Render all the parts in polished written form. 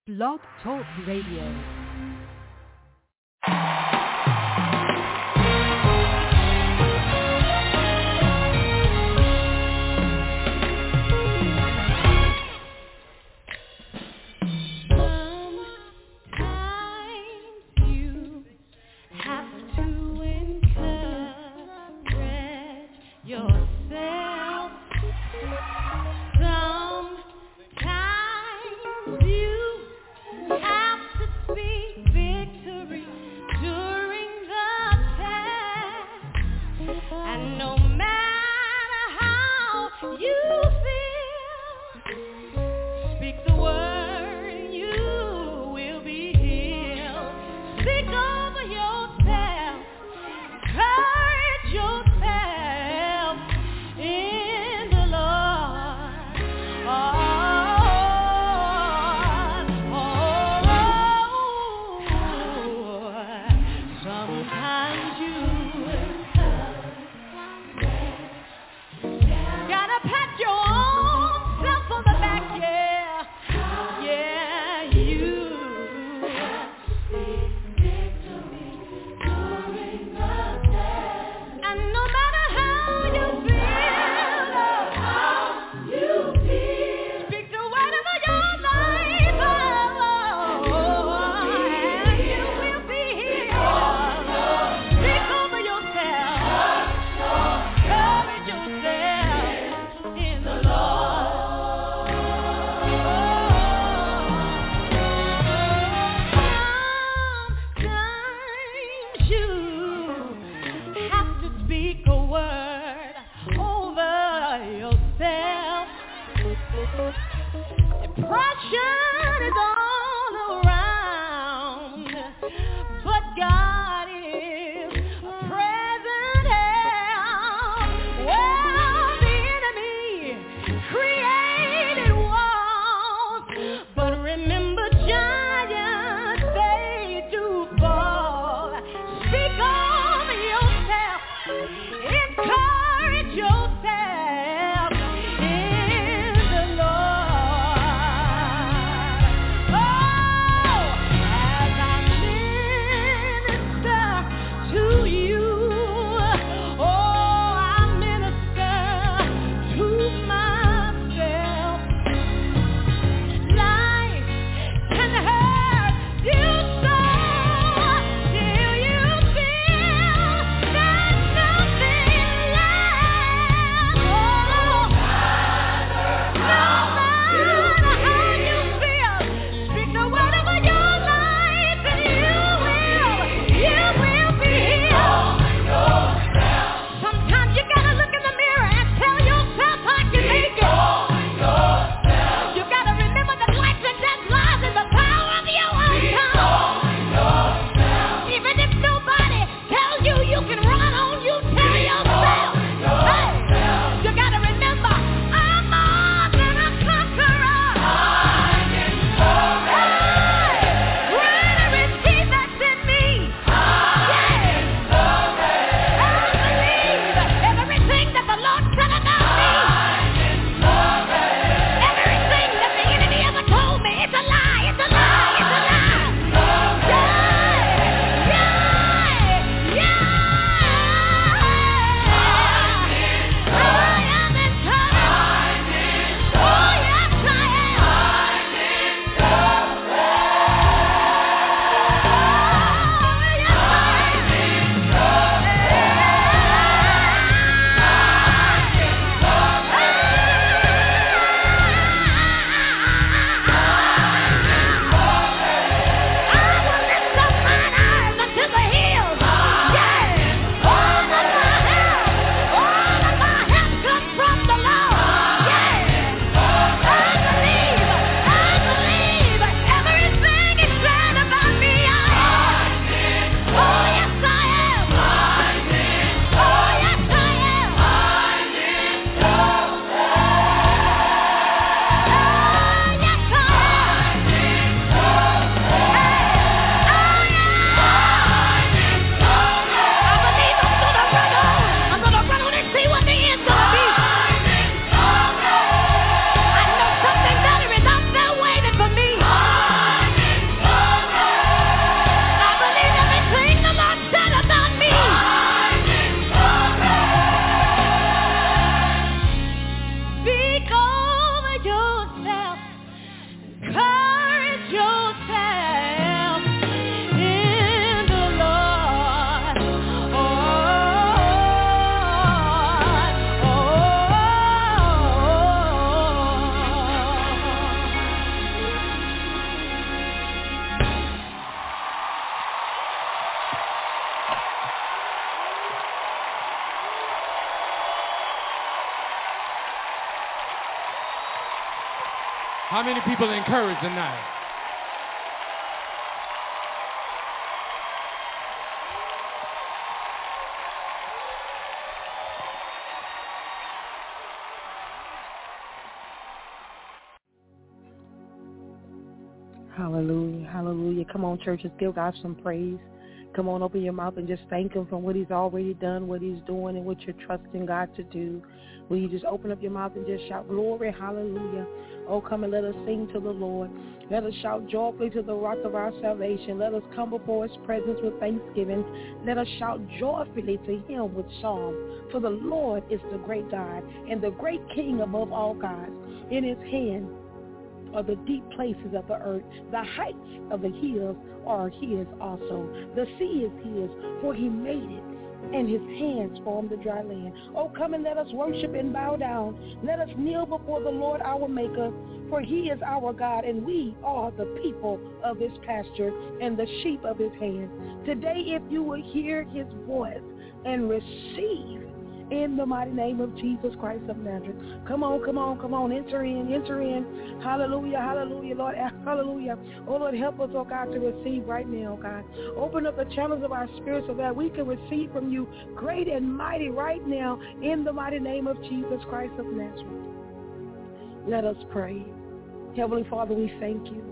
Blog Talk Radio. How many people are encouraged tonight? Hallelujah, hallelujah. Come on, churches, give God some praise. Come on, open your mouth and just thank him for what he's already done, what he's doing, and what you're trusting God to do. Will you just open up your mouth and just shout, glory, hallelujah. Oh, come and let us sing to the Lord. Let us shout joyfully to the rock of our salvation. Let us come before his presence with thanksgiving. Let us shout joyfully to him with psalm. For the Lord is the great God and the great King above all gods. In his hand are the deep places of the earth. The heights of the hills are his also. The sea is his, for he made it, and his hands formed the dry land. Oh, come and let us worship and bow down. Let us kneel before the Lord our Maker, for he is our God, and we are the people of his pasture and the sheep of his hand. Today, if you will hear his voice and receive in the mighty name of Jesus Christ of Nazareth. Come on, come on, come on. Enter in, enter in. Hallelujah, hallelujah, Lord, hallelujah. Oh, Lord, help us, oh God, to receive right now, God. Open up the channels of our spirit so that we can receive from you great and mighty right now in the mighty name of Jesus Christ of Nazareth. Let us pray. Heavenly Father, we thank you.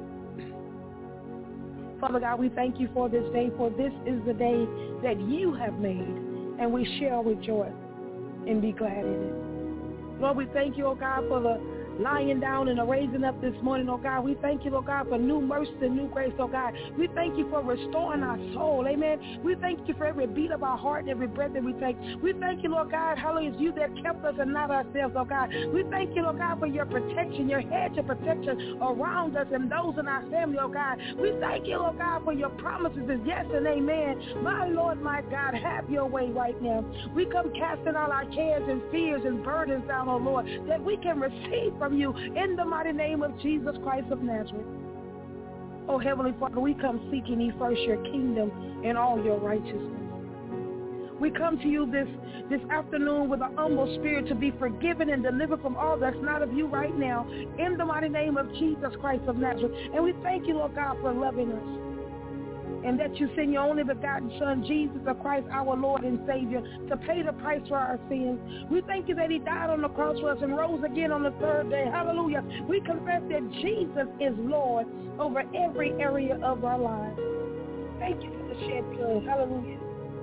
Father God, we thank you for this day, for this is the day that you have made, and we shall rejoice and be glad in it. Lord, we thank you, oh God, for the lying down and the raising up this morning, oh God. We thank you, oh God, for new mercy and new grace, oh God. We thank you for restoring our soul, amen. We thank you for every beat of our heart and every breath that we take. We thank you, Lord God, hallelujah, it's you that kept us and not ourselves, oh God. We thank you, Lord God, for your protection, your hedge of protection around us and those in our family, oh God. We thank you, Lord God, for your promises is yes and amen. My Lord, my God, have your way right now. We come casting all our cares and fears and burdens down, oh Lord, that we can receive from you in the mighty name of Jesus Christ of Nazareth. Oh, Heavenly Father, we come seeking ye first your kingdom and all your righteousness. We come to you this afternoon with an humble spirit to be forgiven and delivered from all that's not of you right now in the mighty name of Jesus Christ of Nazareth. And we thank you, Lord God, for loving us, and that you send your only begotten Son, Jesus the Christ, our Lord and Savior, to pay the price for our sins. We thank you that he died on the cross for us and rose again on the third day. Hallelujah. We confess that Jesus is Lord over every area of our lives. Thank you for the shed blood. Hallelujah.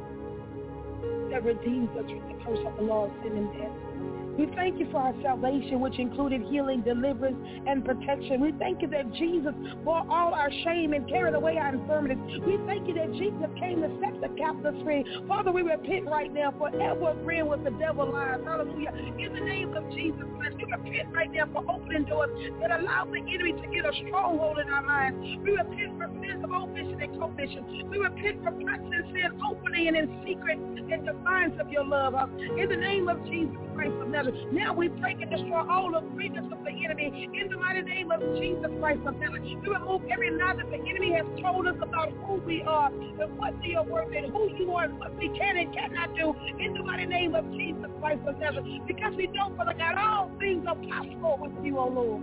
That redeems us from the curse of the law of sin and death. We thank you for our salvation, which included healing, deliverance, and protection. We thank you that Jesus bore all our shame and carried away our infirmities. We thank you that Jesus came to set the captives free. Father, we repent right now for ever agreeing with the devil's lies. Hallelujah. In the name of Jesus Christ, we repent right now for opening doors that allow the enemy to get a stronghold in our minds. We repent for sins of omission and commission. We repent for practicing sin openly and in secret in defiance of your love. In the name of Jesus Christ of Nazareth. Now we break and destroy all agreements of the enemy in the mighty name of Jesus Christ of Nazareth. We remove every lie that the enemy has told us about who we are and what your word and who you are and what we can and cannot do in the mighty name of Jesus Christ of Nazareth. Because we know, Father God, all things are possible with you, O Lord.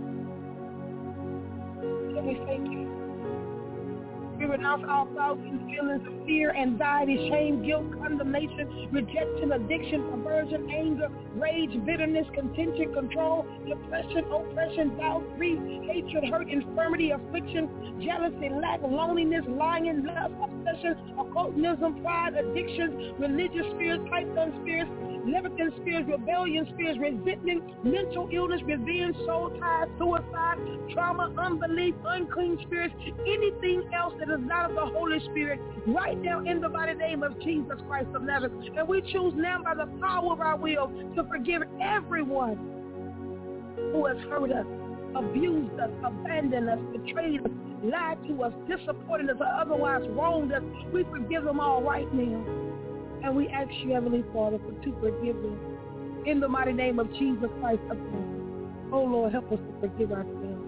So we thank you. We renounce all thoughts and feelings of fear, anxiety, shame, guilt, condemnation, rejection, addiction, perversion, anger, rage, bitterness, contention, control, depression, oppression, doubt, grief, hatred, hurt, infirmity, affliction, jealousy, lack, loneliness, lying, lust, obsession, occultism, pride, addictions, religious spirits, python spirits, Leviathan spirits, rebellion spirits, resentment, mental illness, revenge, soul ties, suicide, trauma, unbelief, unclean spirits, anything else that is not of the Holy Spirit, right now in the mighty name of Jesus Christ of Nazareth. And we choose now by the power of our will to forgive everyone who has hurt us, abused us, abandoned us, betrayed us, lied to us, disappointed us, or otherwise wronged us. We forgive them all right now. And we ask you, Heavenly Father, to forgive them in the mighty name of Jesus Christ of Nazareth. Oh, Lord, help us to forgive ourselves.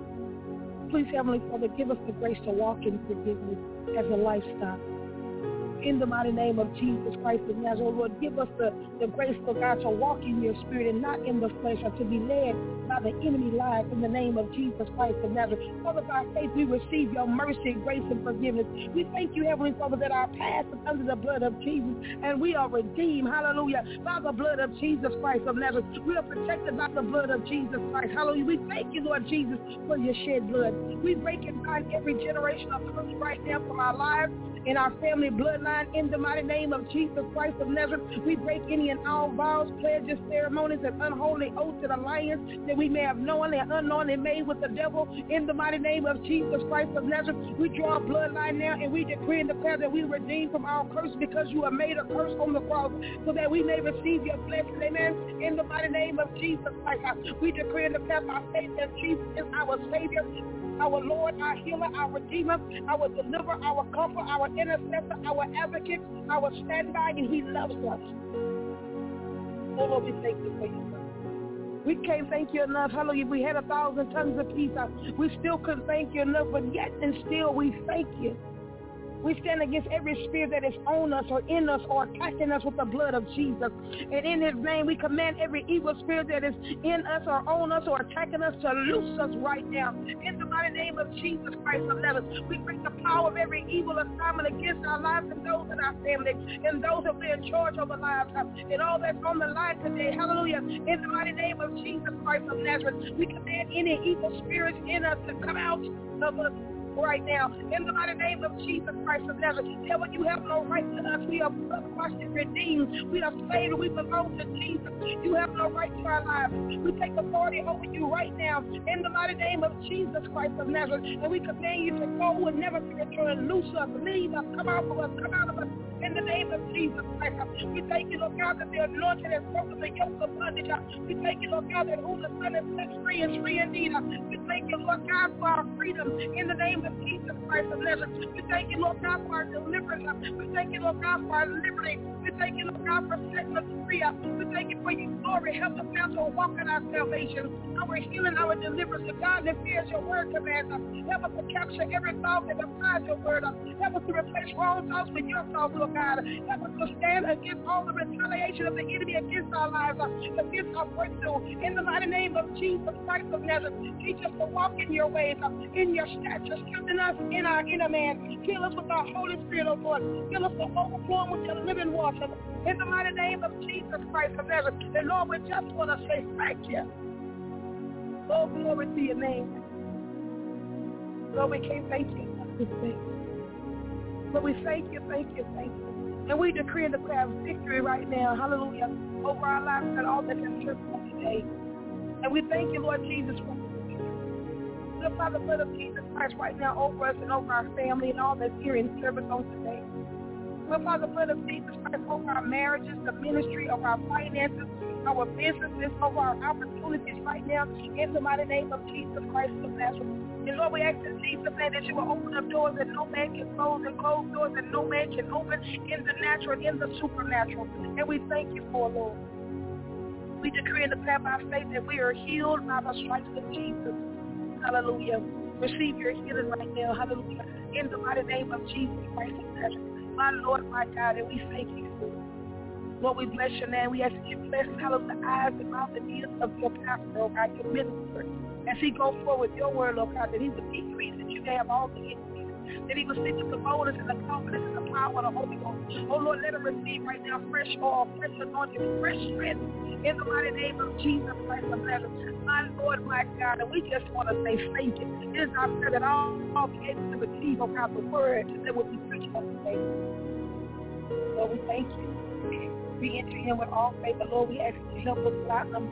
Please, Heavenly Father, give us the grace to walk in forgiveness as a lifestyle. In the mighty name of Jesus Christ of Nazareth, oh Lord, give us the grace, Lord God, to walk in your spirit and not in the flesh, or to be led by the enemy lies in the name of Jesus Christ of Nazareth. Father, by faith we receive your mercy, grace, and forgiveness. We thank you, Heavenly Father, that our past is under the blood of Jesus, and we are redeemed, hallelujah, by the blood of Jesus Christ of Nazareth. We are protected by the blood of Jesus Christ, hallelujah. We thank you, Lord Jesus, for your shed blood. We break and bind every generation of curse right now from our lives, in our family bloodline, in the mighty name of Jesus Christ of Nazareth. We break any and all vows, pledges, ceremonies, and unholy oaths and alliances that we may have knowingly and unknowingly made with the devil, in the mighty name of Jesus Christ of Nazareth. We draw a bloodline now, and we decree and declare that we redeem from our curse, because you have made a curse on the cross, so that we may receive your blessing, amen, in the mighty name of Jesus Christ. We decree and declare by faith that Jesus is our Savior, our Lord, our healer, our Redeemer, our deliverer, our comfort, our intercessor, our advocate, our standby, and he loves us. Oh Lord, we thank you for you. We can't thank you enough. Hallelujah. We had 1,000 tongues of peace. We still couldn't thank you enough, but yet and still we thank you. We stand against every spirit that is on us or in us or attacking us with the blood of Jesus. And in his name, we command every evil spirit that is in us or on us or attacking us to loose us right now. In the mighty name of Jesus Christ of Nazareth, we bring the power of every evil assignment against our lives and those in our family and those who are in charge of our lives and all that's on the line today. Hallelujah. In the mighty name of Jesus Christ of Nazareth, we command any evil spirits in us to come out of us right now, in the mighty name of Jesus Christ of Nazareth. Devil, you have no right to us. We are washed and redeemed. We are saved and we belong to Jesus. You have no right to our lives. We take authority over you right now, in the mighty name of Jesus Christ of Nazareth. And we command you to go and never to return. Loose us, leave us, come out of us, come out of us, in the name of Jesus Christ. We thank you, Lord God, that the anointing has broken the yoke of bondage. We thank you, Lord God, that who the Son has set free is free indeed. We thank you, Lord God, for our freedom in the name of Jesus Christ of Nazareth. We thank you, Lord God, for our deliverance. We thank you, Lord God, for our liberty. We thank you, Lord God, for setting us free. We thank you for your glory. Help us now to walk in our salvation, our healing, our deliverance. The God that fears your word commands us. Help us to capture every thought that applies your word. Help us to replace wrong thoughts with your thoughts, Lord God. Help us to stand against all the retaliation of the enemy against our lives, against our breakthrough. In the mighty name of Jesus Christ of Nazareth, teach us to walk in your ways, in your statutes. Strengthen us in our inner man. Fill us with our Holy Spirit, oh Lord. Fill us to overflowing with your living water. In the mighty name of Jesus Christ of Nazareth. And Lord, we just want to say thank you. Oh, glory to your name. Lord, we can't thank you enough this day. But we thank you, thank you, thank you. And we decree and declare victory right now, hallelujah, over our lives and all that is true today. And we thank you, Lord Jesus, for the Father, blood of Jesus Christ right now over us and over our family and all that's here in service on today. Lord Father, blood of Jesus Christ over our marriages, the ministry, over our finances, our businesses, over our opportunities right now, in the mighty name of Jesus Christ of Nazareth. And Lord, we ask in Jesus' name that you will open up doors that no man can close and close doors that no man can open in the natural and in the supernatural. And we thank you for, Lord. We decree and declare by faith that we are healed by the stripes of Jesus. Hallelujah. Receive your healing right now. Hallelujah. In the mighty name of Jesus Christ of Nazareth. My Lord, my God, and we thank you for it. Lord, we bless your name. We ask that you bless, hallelujah, the eyes and mouth and ears of your pastor, oh God, your minister. As he goes forward with your word, oh God, that he would decrease, that you may have all the increase, that he would speak with the boldness and the confidence and the power of the Holy Ghost. Oh Lord, let him receive right now fresh oil, fresh anointing, fresh strength in the mighty name of Jesus Christ of Nazareth. My Lord, my God, and we just want to say thank you. It is our prayer that all be able to receive, oh God, the word that will be preached on today. Lord, we thank you. We enter in with all faith, but Lord, we ask you to help us without number.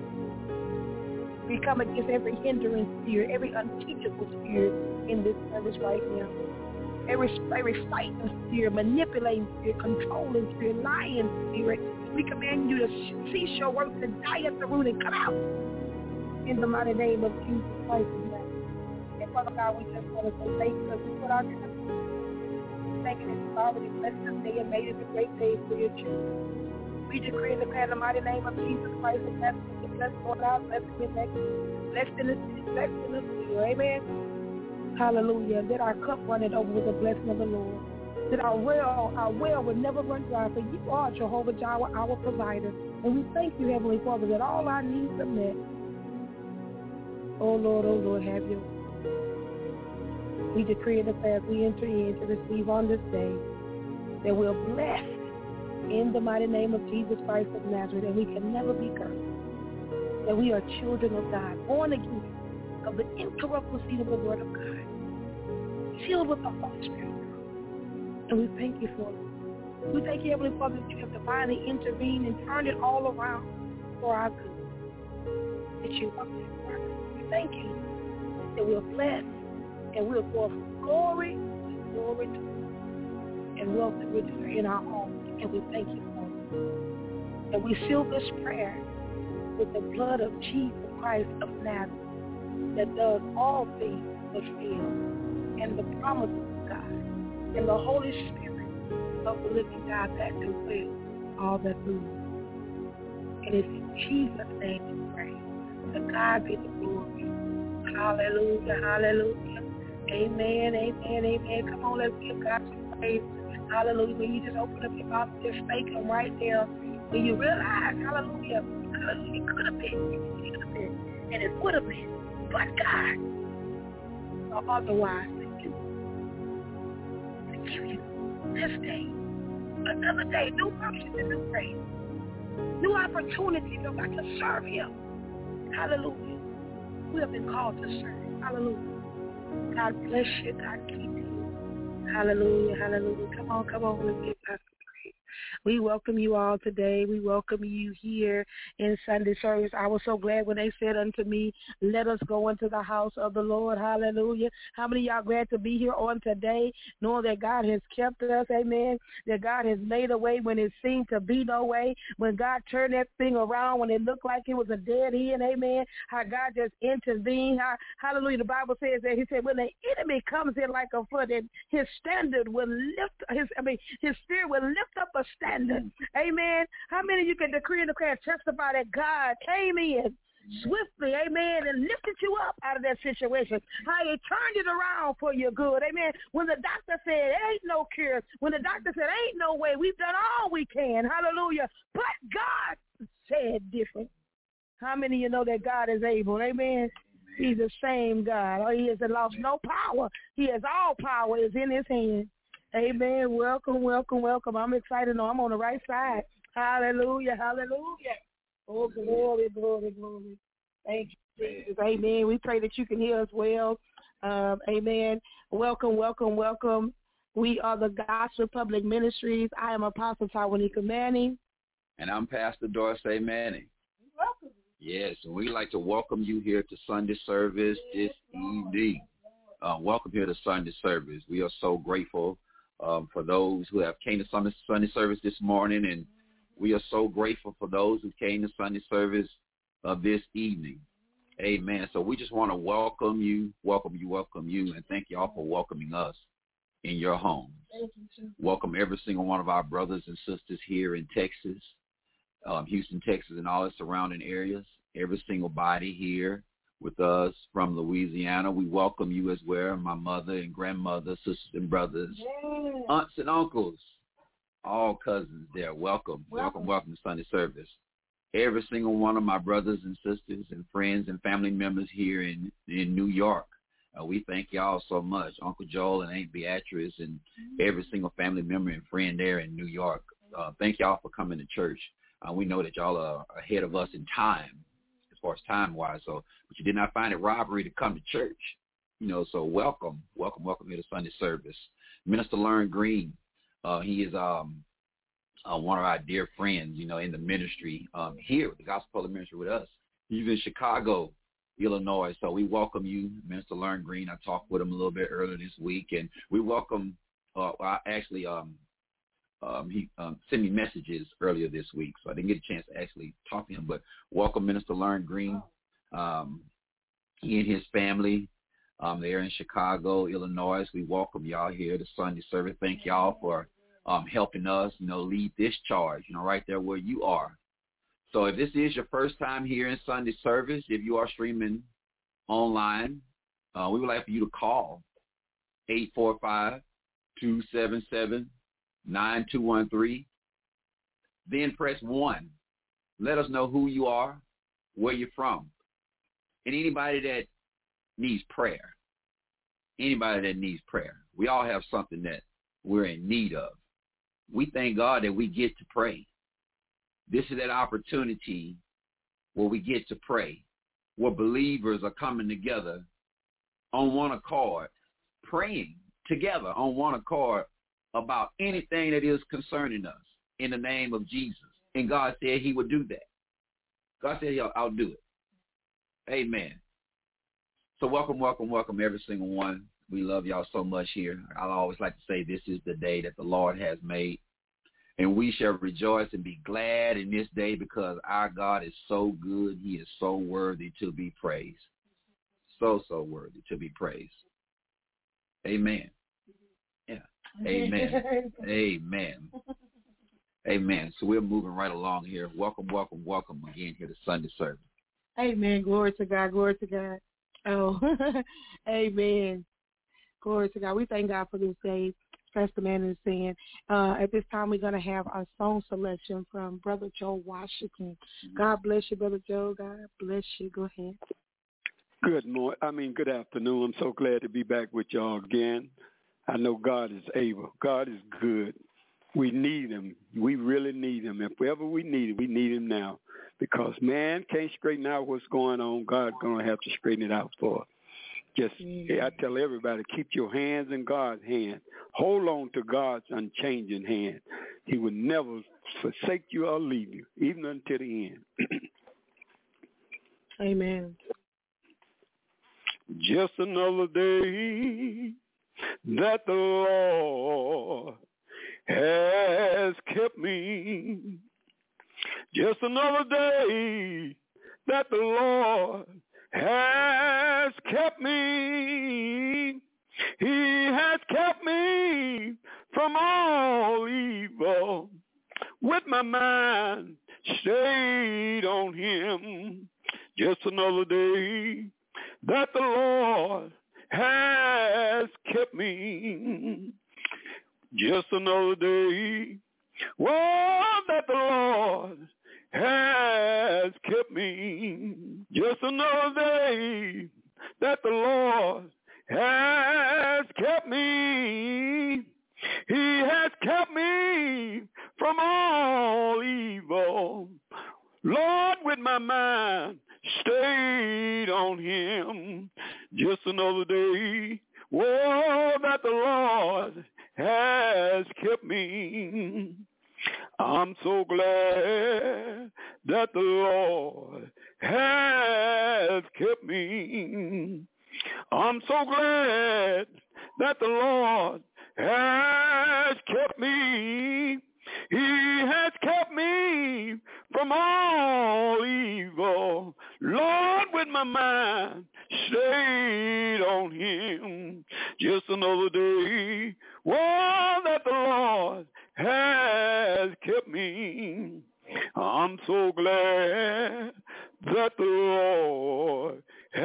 We come against every hindering spirit, every unteachable spirit in this service right now. Every fighting spirit, manipulating spirit, controlling spirit, lying spirit. We command you to cease your work and die at the root and come out. In the mighty name of Jesus Christ. And Father God, we just want to say thank you because we put our trust. Thank you that you've already blessed this day and made it a great day for your children. We decree and declare in the mighty name of Jesus Christ and that's the blessed Lord out, blessed in the next, blessed in the city, blessed in the field. Amen. Hallelujah. Let our cup run it over with the blessing of the Lord. that our well will never run dry, for you are Jehovah Jireh, our provider. And we thank you, Heavenly Father, that all our needs are met. Oh, Lord, have your way. We decree and declare as we enter in to receive on this day that we're blessed in the mighty name of Jesus Christ of Nazareth, and we can never be cursed. That we are children of God, born again of the incorruptible seed of the Word of God, filled with the Holy Spirit. And we thank you for it. We thank you, Heavenly Father, that you have divinely intervened and turned it all around for our good. That you are there. We thank you that we're blessed and we'll go from glory to glory to glory, and wealth and riches are in our home. And we thank you for it. And we seal this prayer with the blood of Jesus Christ of Nazareth, that does all things fulfill, and the promises of God, and the Holy Spirit of the living God that do will all that believe. And it's in Jesus' name we pray. To God be the glory. Hallelujah, hallelujah. Amen, amen, amen. Come on, let's give God some praise. Hallelujah. When you just open up your mouth and just thank Him right there, when you realize, hallelujah, it could have been, it should have been, and it would have been, but God, or otherwise, to give you this day, another day, new options and new grace, new opportunities, oh God, to serve Him. Hallelujah. We have been called to serve. Hallelujah. God bless you. God keep you. Hallelujah. Hallelujah. Come on. Let's give God some praise. We welcome you all today. We welcome you here in Sunday service. I was so glad when they said unto me, let us go into the house of the Lord. Hallelujah. How many of y'all glad to be here on today, knowing that God has kept us, amen, that God has made a way when it seemed to be no way, when God turned that thing around when it looked like it was a dead end, amen, how God just intervened. Hallelujah. The Bible says that He said when the enemy comes in like a flood, and His standard will lift, His spirit will lift up a standard. Amen. How many of you can decree and declare and testify that God came in swiftly, amen, and lifted you up out of that situation? How He turned it around for your good, amen. When the doctor said ain't no cure, when the doctor said ain't no way, we've done all we can, hallelujah, but God said different. How many of you know that God is able, amen? He's the same God. Oh, He has lost no power. He has all power is in His hand. Amen. Welcome, welcome, welcome. I'm excited. No, I'm on the right side. Hallelujah, hallelujah. Oh, glory, glory, glory. Thank you, Jesus. Amen. We pray that you can hear us well. Amen. Welcome, welcome, welcome. We are the Gospel Public Ministries. I am Apostle Tawanika Manning. And I'm Pastor Dorsey Manning. Welcome. Yes, and we'd like to welcome you here to Sunday service this evening. Welcome here to Sunday service. We are so grateful for those who have came to Sunday service this morning, and we are so grateful for those who came to Sunday service this evening. Amen. So we just want to welcome you, and thank you all for welcoming us in your homes. Welcome every single one of our brothers and sisters here in Texas, Houston, Texas, and all the surrounding areas. Every single body here with us from Louisiana. We welcome you as well, my mother and grandmother, sisters and brothers, aunts and uncles, all cousins there. Welcome to Sunday service. Every single one of my brothers and sisters and friends and family members here in New York. We thank y'all so much, Uncle Joel and Aunt Beatrice and every single family member and friend there in New York. Thank y'all for coming to church. We know that y'all are ahead of us in time, as far as time-wise, but you did not find it robbery to come to church. So welcome here to Sunday service. Minister Lern Green, he is one of our dear friends, in the ministry here with the Gospel Public Ministry with us. He's in Chicago, Illinois, so we welcome you, Minister Lern Green. I talked with him a little bit earlier this week, and we welcome, he sent me messages earlier this week, so I didn't get a chance to actually talk to him, but welcome Minister Lern Green. He and his family, they're in Chicago, Illinois. We welcome y'all here to Sunday service. Thank y'all for helping us, lead this charge, right there where you are. So if this is your first time here in Sunday service, if you are streaming online, we would like for you to call 277-9213. Then press 1. Let us know who you are, where you're from. And anybody that needs prayer. Anybody that needs prayer. We all have something that we're in need of. We thank God that we get to pray. This is that opportunity where we get to pray, where believers are coming together on one accord, praying together on one accord about anything that is concerning us in the name of Jesus. And God said he would do that. God said, I'll do it. Amen. So welcome every single one. We love y'all so much here. I always like to say this is the day that the Lord has made. And we shall rejoice and be glad in this day because our God is so good. He is so worthy to be praised. So worthy to be praised. Amen. Yeah. Amen. Amen. Amen. So we're moving right along here. Welcome again here to Sunday service. Amen. Glory to God. Glory to God. Oh, amen. Glory to God. We thank God for this day. Pastor Manning is saying, at this time we're going to have our song selection from Brother Joe Washington. God bless you, Brother Joe. God bless you. Go ahead. Good afternoon. I'm so glad to be back with y'all again. I know God is able. God is good. We need him. We really need him. If ever we need him now. Because man can't straighten out what's going on. God's going to have to straighten it out for us. I tell everybody, keep your hands in God's hand. Hold on to God's unchanging hand. He will never forsake you or leave you, even until the end. Amen. Just another day that the Lord has kept me. Just another day that the Lord has kept me. He has kept me from all evil. With my mind stayed on him. Just another day that the Lord has kept me. Just another day, that the Lord has kept me. Just another day that the Lord has kept me. He has kept me from all evil. Lord, with my mind stayed on him. Just another day, that the Lord has kept me. I'm so glad that the Lord has kept me. I'm so glad that the Lord has kept me. He has kept me from all evil. Lord, with my mind stayed on him. Just another day, that the Lord has kept me. I'm so glad that the Lord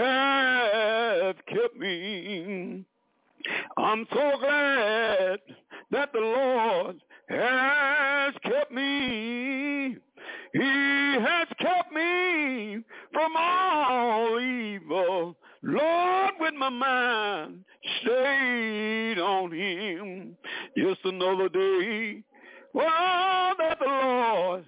has kept me. I'm so glad that the Lord has kept me. He has kept me from all evil. Lord, with my mind stayed on him. Just another day, that the Lord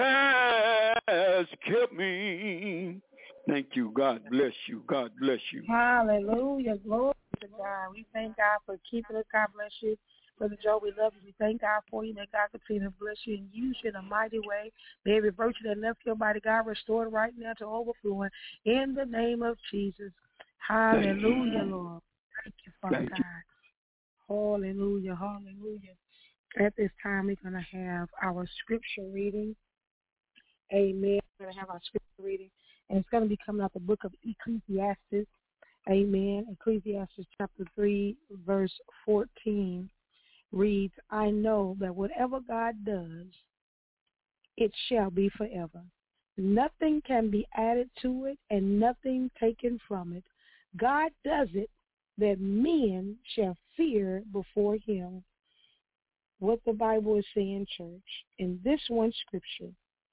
has kept me. Thank you. God bless you. God bless you. Hallelujah. Glory to God. We thank God for keeping us. God bless you. Brother Joe, we love you. We thank God for you. May God continue to bless you and use you in a mighty way. May every virtue that left your body, God, restore it right now to overflowing in the name of Jesus. Hallelujah, Lord. Thank you, Father God. Hallelujah, hallelujah. At this time, we're going to have our scripture reading. Amen. We're going to have our scripture reading. And it's going to be coming out the book of Ecclesiastes. Amen. Ecclesiastes chapter 3, verse 14 reads, I know that whatever God does, it shall be forever. Nothing can be added to it and nothing taken from it. God does it that men shall fear before him. What the Bible is saying, church, in this one scripture,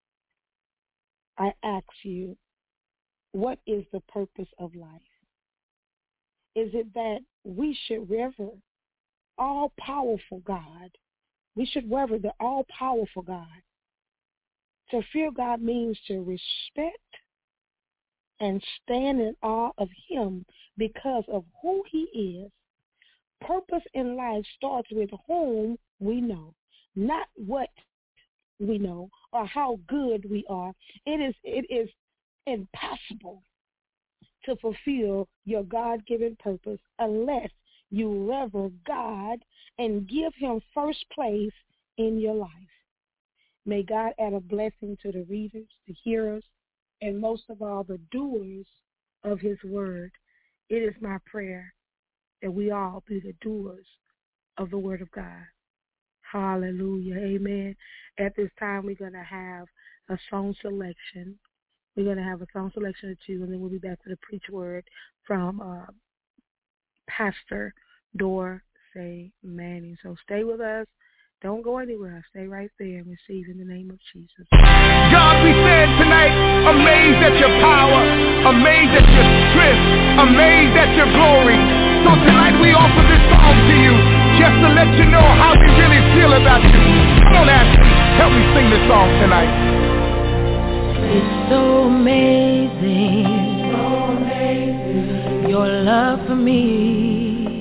I ask you, what is the purpose of life? Is it that we should rever all-powerful God? We should rever the all-powerful God. To fear God means to respect and stand in awe of him because of who he is. Purpose in life starts with whom we know, not what we know or how good we are. It is impossible to fulfill your God-given purpose unless you rever God and give him first place in your life. May God add a blessing to the readers, the hearers, and most of all, the doers of his word. It is my prayer that we all be the doers of the word of God. Hallelujah. Amen. At this time, we're going to have a song selection. We're going to have a song selection or two, and then we'll be back with a preach word from Pastor Dorsey Manning. So stay with us. Don't go anywhere. Stay right there and receive in the name of Jesus. God, we stand tonight amazed at your power, amazed at your strength, amazed at your glory. So tonight we offer this song to you just to let you know how we really feel about you. Come on, Ashley, help me sing this song tonight. It's so amazing, your love for me,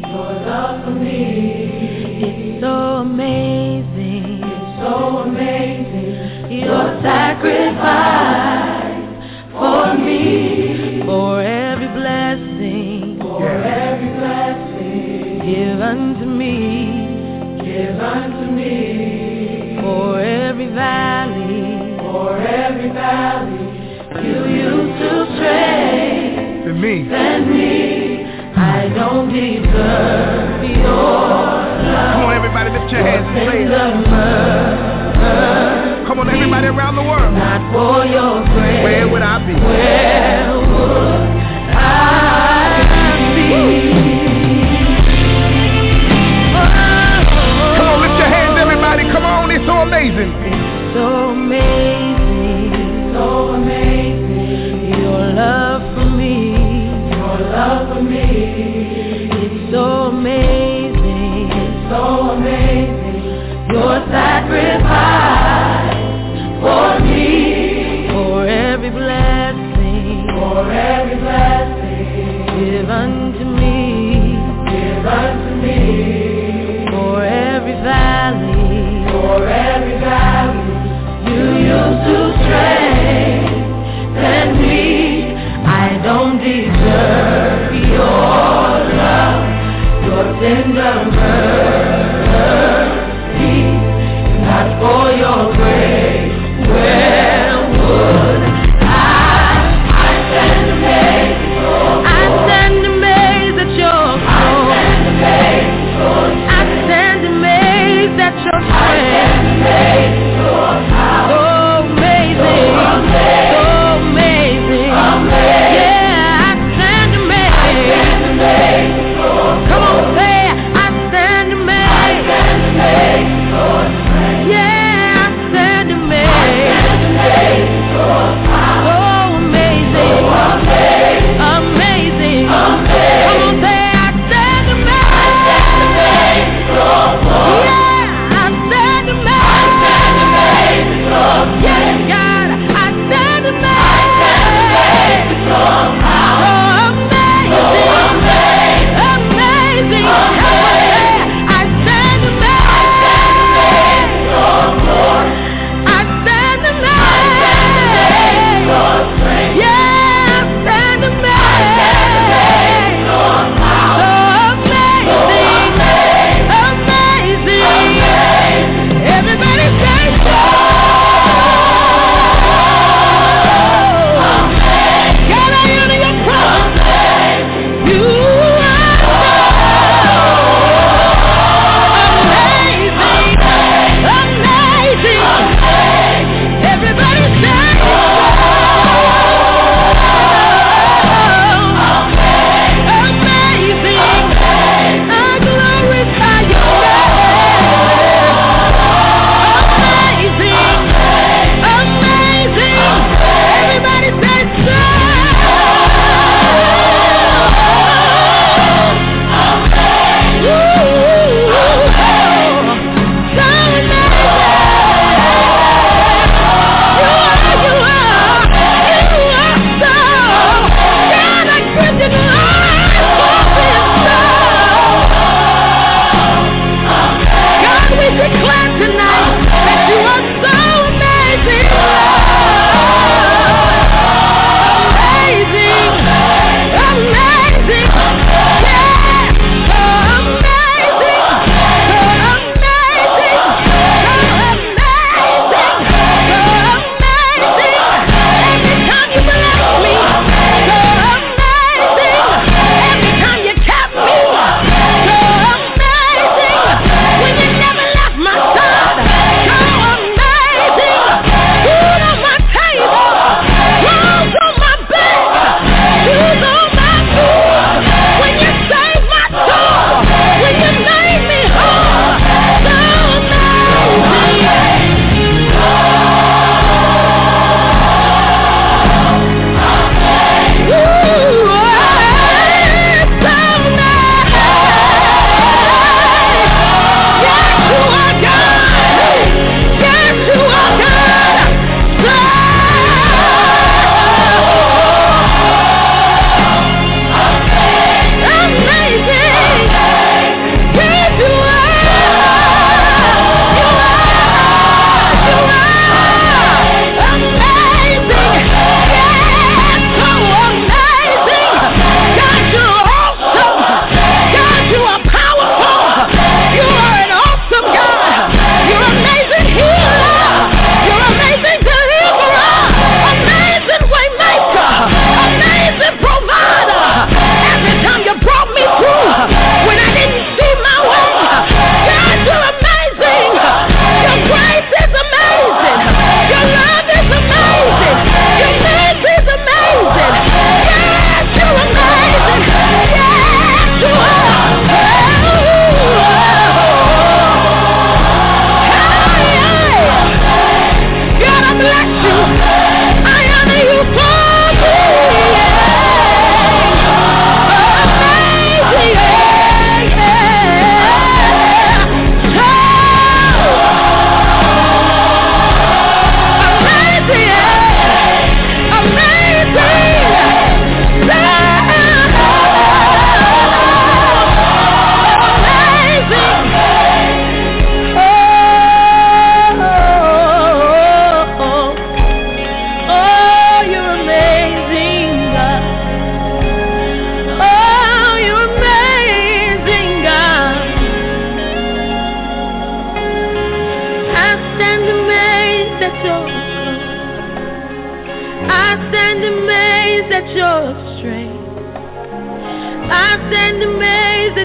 It's so amazing, your sacrifice for me, for every blessing, give unto me, for every valley, you used to strengthen me. I don't deserve your love. Come on, everybody, lift your hands and say it. Come on, everybody around the world. Not for your grace. Where would I be? Where would I be? Come on, lift your hands, everybody. Come on, it's so amazing. It's so amazing. Your love for me. It's so amazing. Your sacrifice for me, for every blessing, give unto me, for every valley, you used to strengthen me. I don't deserve your love, your tender mercy, not for your grace. Where would I stand amazed? I stand amazed at your glory. I stand amazed at your strength. So amazing, so amazing. Yeah, I stand amazed. Come on, say I stand amazed.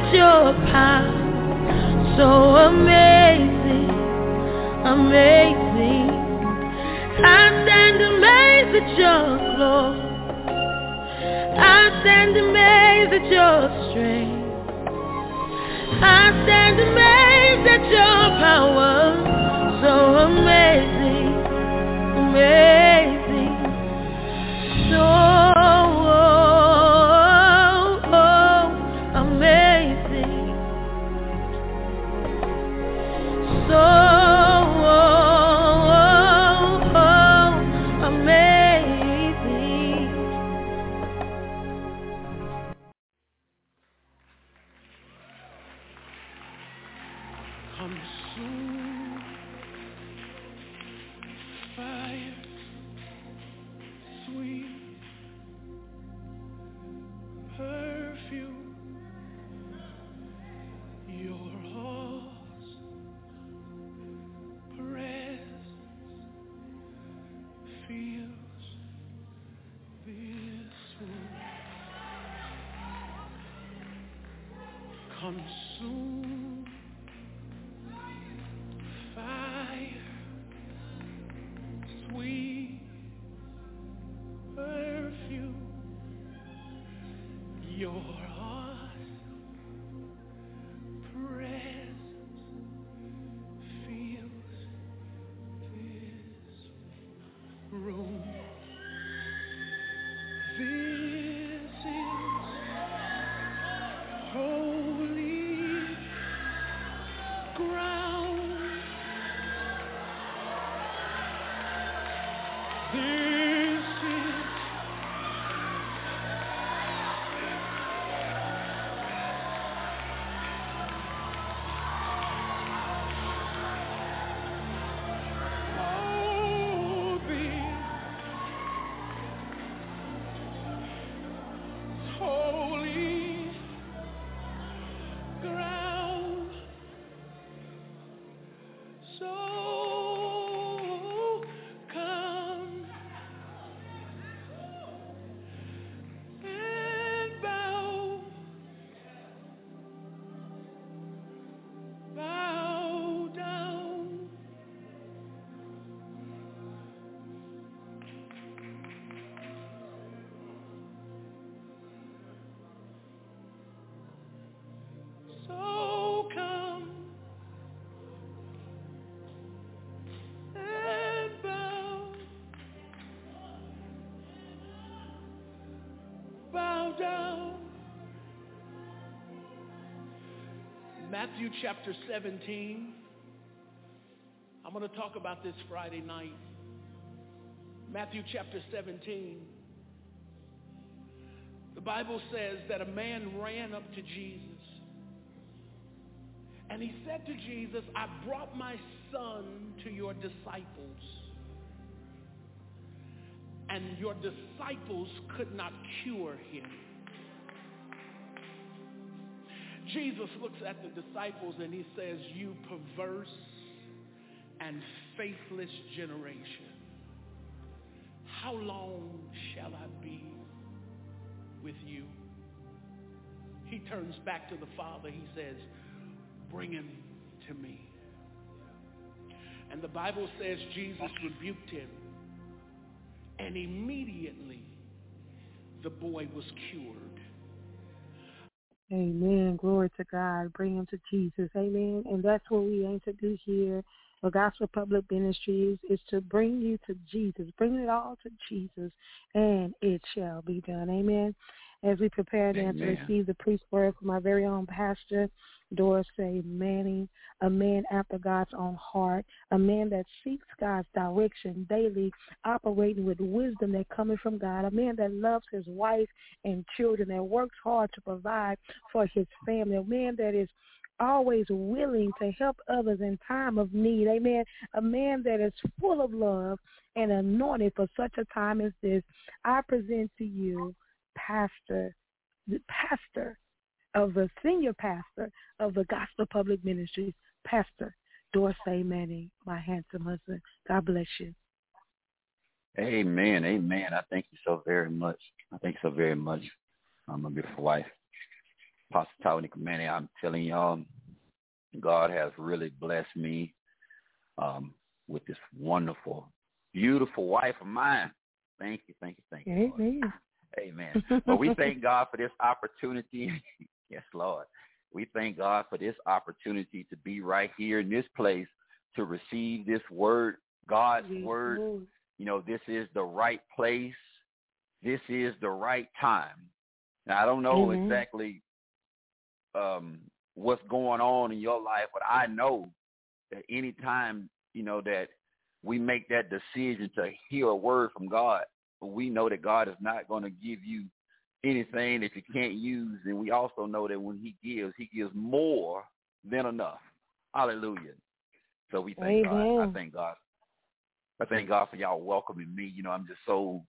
at your power. So amazing, amazing. I stand amazed at your glory. I stand amazed at your strength. I stand amazed at your power. So amazing, amazing. So amazing. So amazing. Consume fire, sweet perfume, your awesome presence fills this room. Consume fire, sweet perfume, your awesome presence fills this room. This is holy ground. This is holy ground. So come and bow down. So come and bow down. Matthew chapter 17. I'm going to talk about this Friday night. Matthew chapter 17. The Bible says that a man ran up to Jesus. And he said to Jesus, I brought my son to your disciples. And your disciples could not cure him. Jesus looks at the disciples and he says, you perverse and faithless generation, how long shall I be with you? He turns back to the Father. He says, bring him to me. And the Bible says Jesus rebuked him, and immediately the boy was cured. Amen. Glory to God. Bring him to Jesus. Amen. And that's what we aim to do here. The Gospel Public Ministries is to bring you to Jesus. Bring it all to Jesus, and it shall be done. Amen. As we prepare now to receive the priest word from our very own pastor, Dorsey Manning, a man after God's own heart, a man that seeks God's direction daily, operating with wisdom that cometh from God, a man that loves his wife and children, that works hard to provide for his family, a man that is always willing to help others in time of need. Amen. A man that is full of love and anointed for such a time as this. I present to you the senior pastor of the Gospel Public Ministries, Pastor Dorsey Manning, my handsome husband. God bless you. Amen. Amen. I thank you so very much. My beautiful wife. Pastor Tony Manny, I'm telling y'all, God has really blessed me with this wonderful, beautiful wife of mine. Thank you. Amen. Lord. Amen. But we thank God for this opportunity. Yes, Lord. We thank God for this opportunity to be right here in this place to receive this word, God's word. You know, this is the right place. This is the right time. Now, I don't know exactly what's going on in your life, but I know that any time, you know, that we make that decision to hear a word from God, but we know that God is not going to give you anything that you can't use. And we also know that when he gives more than enough. Hallelujah. So we thank God. I thank God. I thank God for y'all welcoming me. You know, I'm just so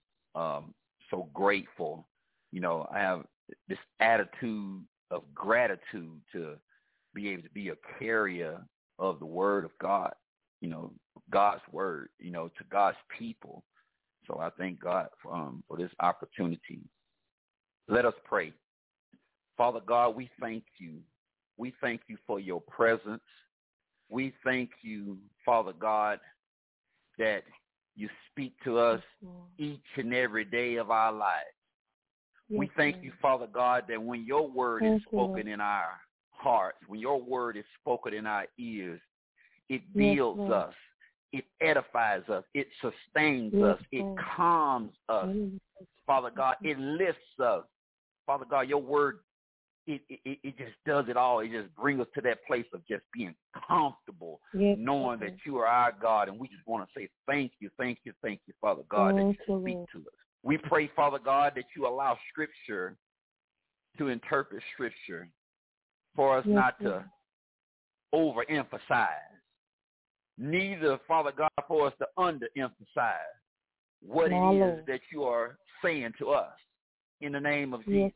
grateful. You know, I have this attitude of gratitude to be able to be a carrier of the word of God, you know, God's word, you know, to God's people. So I thank God for this opportunity. Let us pray. Father God, we thank you. We thank you for your presence. We thank you, Father God, that you speak to us each and every day of our lives. Yes, we thank you, Father God, that when your word is spoken in our hearts, when your word is spoken in our ears, it builds us, it edifies us, it sustains us, it calms us. Father God, it lifts us. Father God, your word, it just does it all. It just brings us to that place of just being comfortable, knowing that you are our God. And we just want to say thank you, Father God, that you speak to us. We pray, Father God, that you allow Scripture to interpret Scripture for us not to overemphasize, neither, Father God, for us to underemphasize what it is that you are saying to us in the name of Jesus.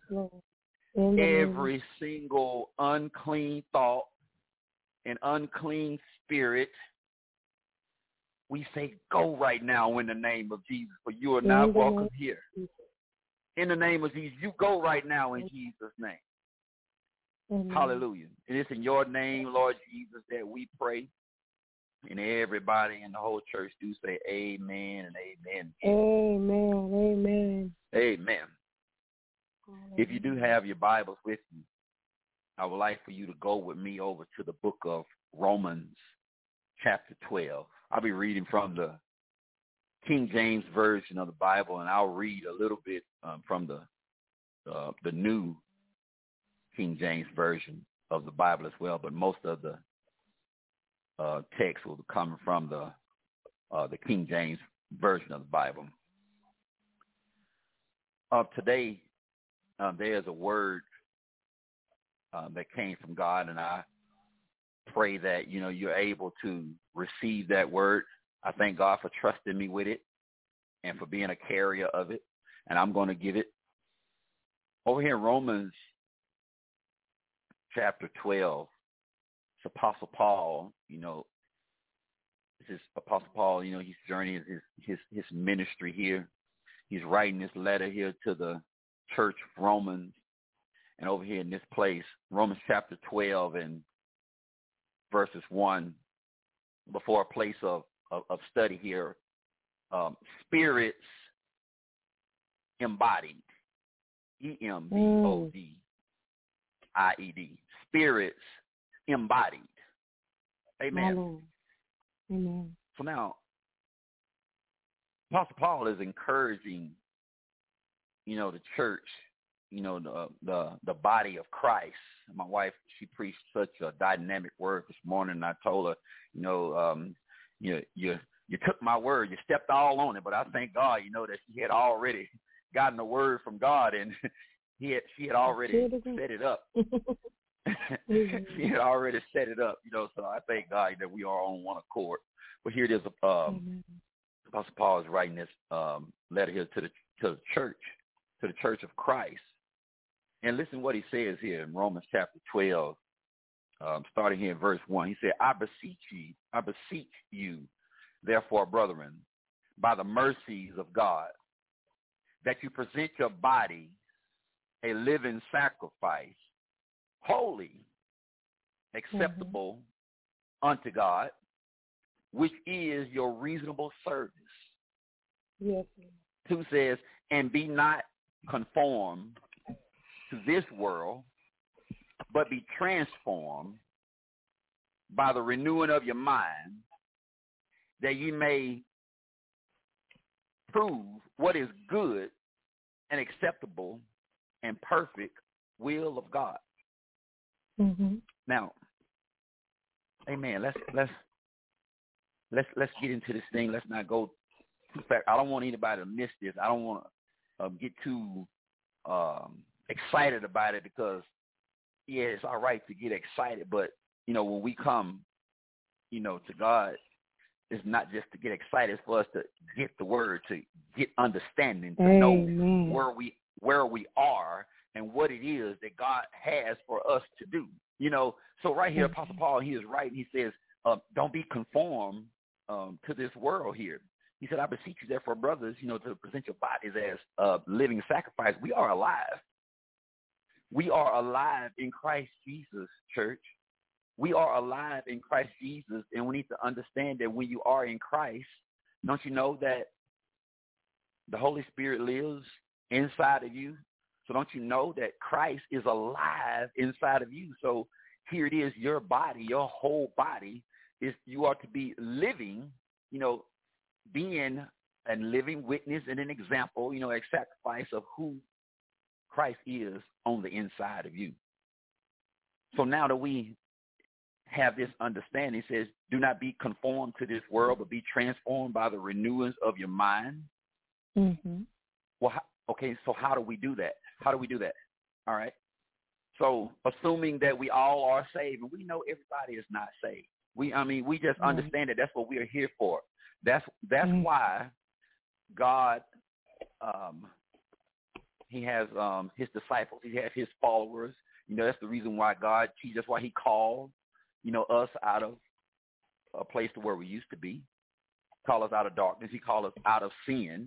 Every single unclean thought and unclean spirit, we say go right now in the name of Jesus, for you are not welcome here. In the name of Jesus, you go right now in Jesus' name. Hallelujah. And it's in your name, Lord Jesus, that we pray. And everybody in the whole church do say amen and amen. Amen. If you do have your Bibles with you, I would like for you to go with me over to the book of Romans chapter 12. I'll be reading from the King James Version of the Bible, and I'll read a little bit from the New King James Version of the Bible as well, but most of the text will be coming from the King James Version of the Bible. Today, there's a word that came from God, and I pray that, you know, you're able to receive that word. I thank God for trusting me with it and for being a carrier of it, and I'm going to give it. Over here in Romans chapter 12, it's Apostle Paul, you know, this is Apostle Paul, you know, his journey, his ministry here. He's writing this letter here to the church of Romans, and over here in this place, Romans chapter 12 and verses 1, before a place of study here, spirits embodied, E-M-B-O-D-I-E-D, spirits embodied. Amen. So now, Apostle Paul is encouraging, you know, the church, you know, the body of Christ. My wife, she preached such a dynamic word this morning, and I told her, you know, you took my word, you stepped all on it, but I thank God, you know, that she had already gotten a word from God, and she had already set it up. She had already set it up, you know, so I thank God that we are on one accord. But here it is, Apostle Paul is writing this letter here to the church of Christ. And listen what he says here in Romans chapter 12, starting here in verse 1. He said, I beseech you, therefore, brethren, by the mercies of God, that you present your body a living sacrifice, holy, acceptable unto God, which is your reasonable service. Yes. 2 says, and be not conformed to this world, but be transformed by the renewing of your mind, that you may prove what is good and acceptable and perfect will of God. Now, amen. Let's get into this thing. Let's not go too fast. I don't want anybody to miss this. I don't want to get too excited about it, because yeah, it's all right to get excited, but when we come, to God, it's not just to get excited. It's for us to get the word, to get understanding, to know where we are and what it is that God has for us to do. So right here, Apostle Paul, he is right. He says, don't be conformed to this world here. He said, I beseech you therefore, brothers, to present your bodies as a living sacrifice. We are alive. We are alive in Christ Jesus, church. We are alive in Christ Jesus, and we need to understand that when you are in Christ, don't you know that the Holy Spirit lives inside of you? So don't you know that Christ is alive inside of you? So here it is, your body, your whole body, you are to be living, being a living witness and an example, a sacrifice of who Christ is on the inside of you. So now that we have this understanding, it says, do not be conformed to this world, but be transformed by the renewance of your mind. Well, okay, so how do we do that? All right. So assuming that we all are saved, and we know everybody is not saved. We just understand that that's what we are here for. That's why God, he has his disciples. He has his followers. That's the reason why that's why he called, us out of a place to where we used to be. Call us out of darkness. He called us out of sin,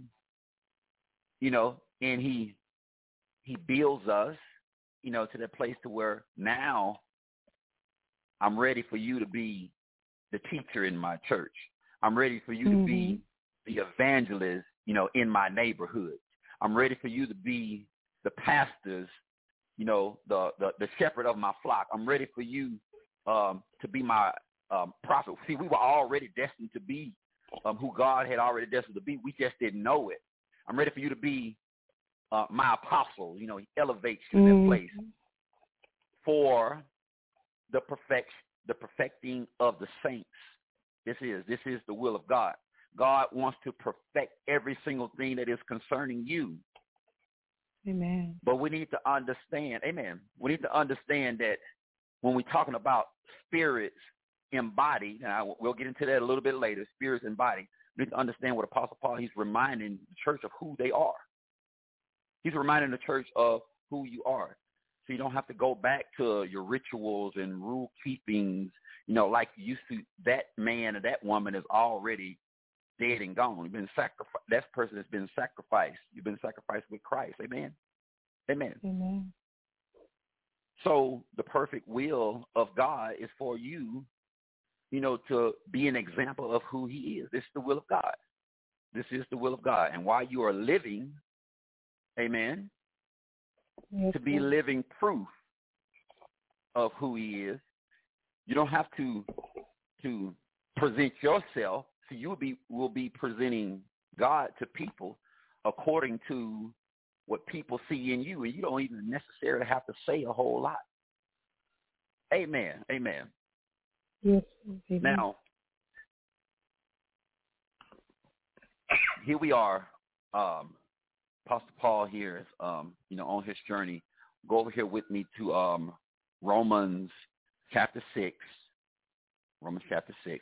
and he builds us, to that place to where now I'm ready for you to be the teacher in my church. I'm ready for you to be the evangelist, in my neighborhood. I'm ready for you to be the pastors, the shepherd of my flock. I'm ready for you to be my prophet. See, we were already destined to be who God had already destined to be. We just didn't know it. I'm ready for you to be my apostle. He elevates you in that place for the perfecting of the saints. This is the will of God. God wants to perfect every single thing that is concerning you. Amen. But we need to understand, we need to understand that when we're talking about spirits embodied, and we'll get into that a little bit later, spirits embodied, we need to understand what Apostle Paul, he's reminding the church of who they are. He's reminding the church of who you are. So you don't have to go back to your rituals and rule keepings, like you used to. That man or that woman is already dead and gone. You've been sacrificed. That person has been sacrificed. You've been sacrificed with Christ. Amen. Amen. So the perfect will of God is for you, to be an example of who he is. This is the will of God. This is the will of God. And while you are living, amen, to be living proof of who he is, you don't have to present yourself. So you will be presenting God to people according to what people see in you, and you don't even necessarily have to say a whole lot. Amen. Yes. Amen. Now, here we are. Apostle Paul here is, on his journey. Go over here with me to Romans chapter 6. Romans chapter 6.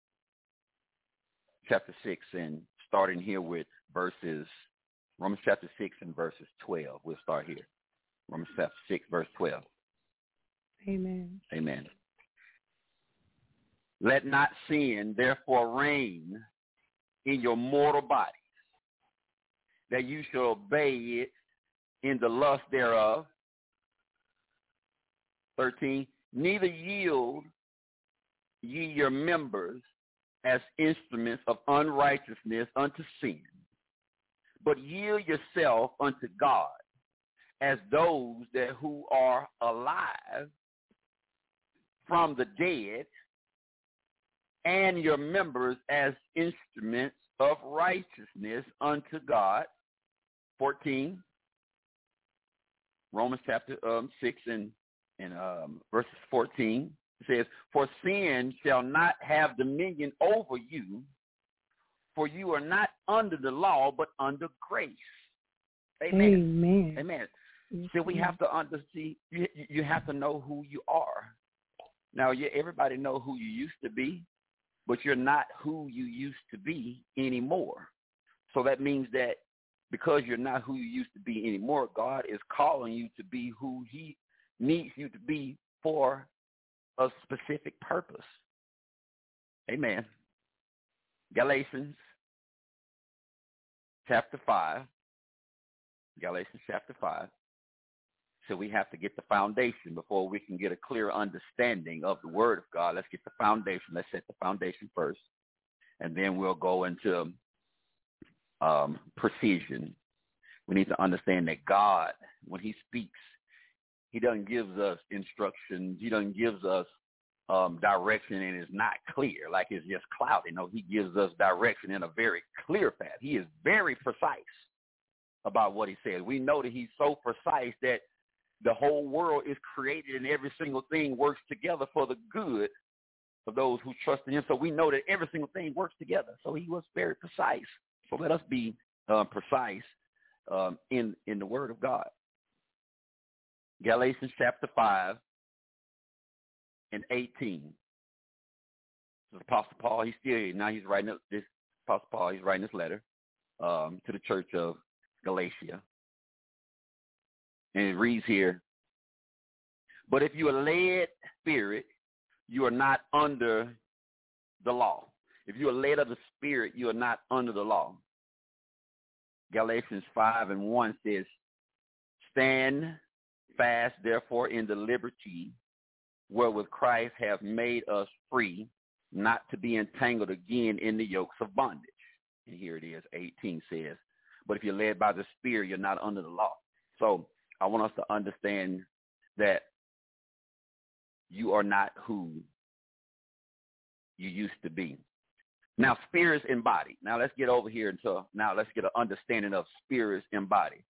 Chapter 6, and starting here with Romans chapter 6 and verses 12. We'll start here. Romans chapter 6, verse 12. Amen. Let not sin therefore reign in your mortal bodies, that you shall obey it in the lust thereof. 13, neither yield ye your members as instruments of unrighteousness unto sin, but yield yourself unto God as those that who are alive from the dead, and your members as instruments of righteousness unto God. 14, Romans chapter 6 and verses 14 says, for sin shall not have dominion over you, for you are not under the law, but under grace. Amen. Amen. So we have to understand, you have to know who you are. Now, everybody know who you used to be, but you're not who you used to be anymore. So that means that because you're not who you used to be anymore, God is calling you to be who he needs you to be for a specific purpose. Amen. Galatians chapter 5. Galatians chapter 5. So we have to get the foundation before we can get a clear understanding of the word of God. Let's get the foundation. Let's set the foundation first. And then we'll go into precision. We need to understand that God, when he speaks, he doesn't give us instructions. He doesn't give us direction and it's not clear, like it's just cloudy. No, he gives us direction in a very clear path. He is very precise about what he says. We know that he's so precise that the whole world is created and every single thing works together for the good of those who trust in him. So we know that every single thing works together. So he was very precise. So let us be precise in the word of God. Galatians chapter 5 and 18. This is Apostle Paul. He's still here. Now he's writing this. Apostle Paul, he's writing this letter to the church of Galatia. And it reads here, but if you are led spirit, you are not under the law. If you are led of the spirit, you are not under the law. Galatians 5 and 1 says, stand fast, therefore, in the liberty wherewith Christ hath made us free, not to be entangled again in the yokes of bondage. And here it is, 18 says, but if you're led by the spirit, you're not under the law. So I want us to understand that you are not who you used to be. Now, spirits and body. Now, let's get over here let's get an understanding of spirits and body.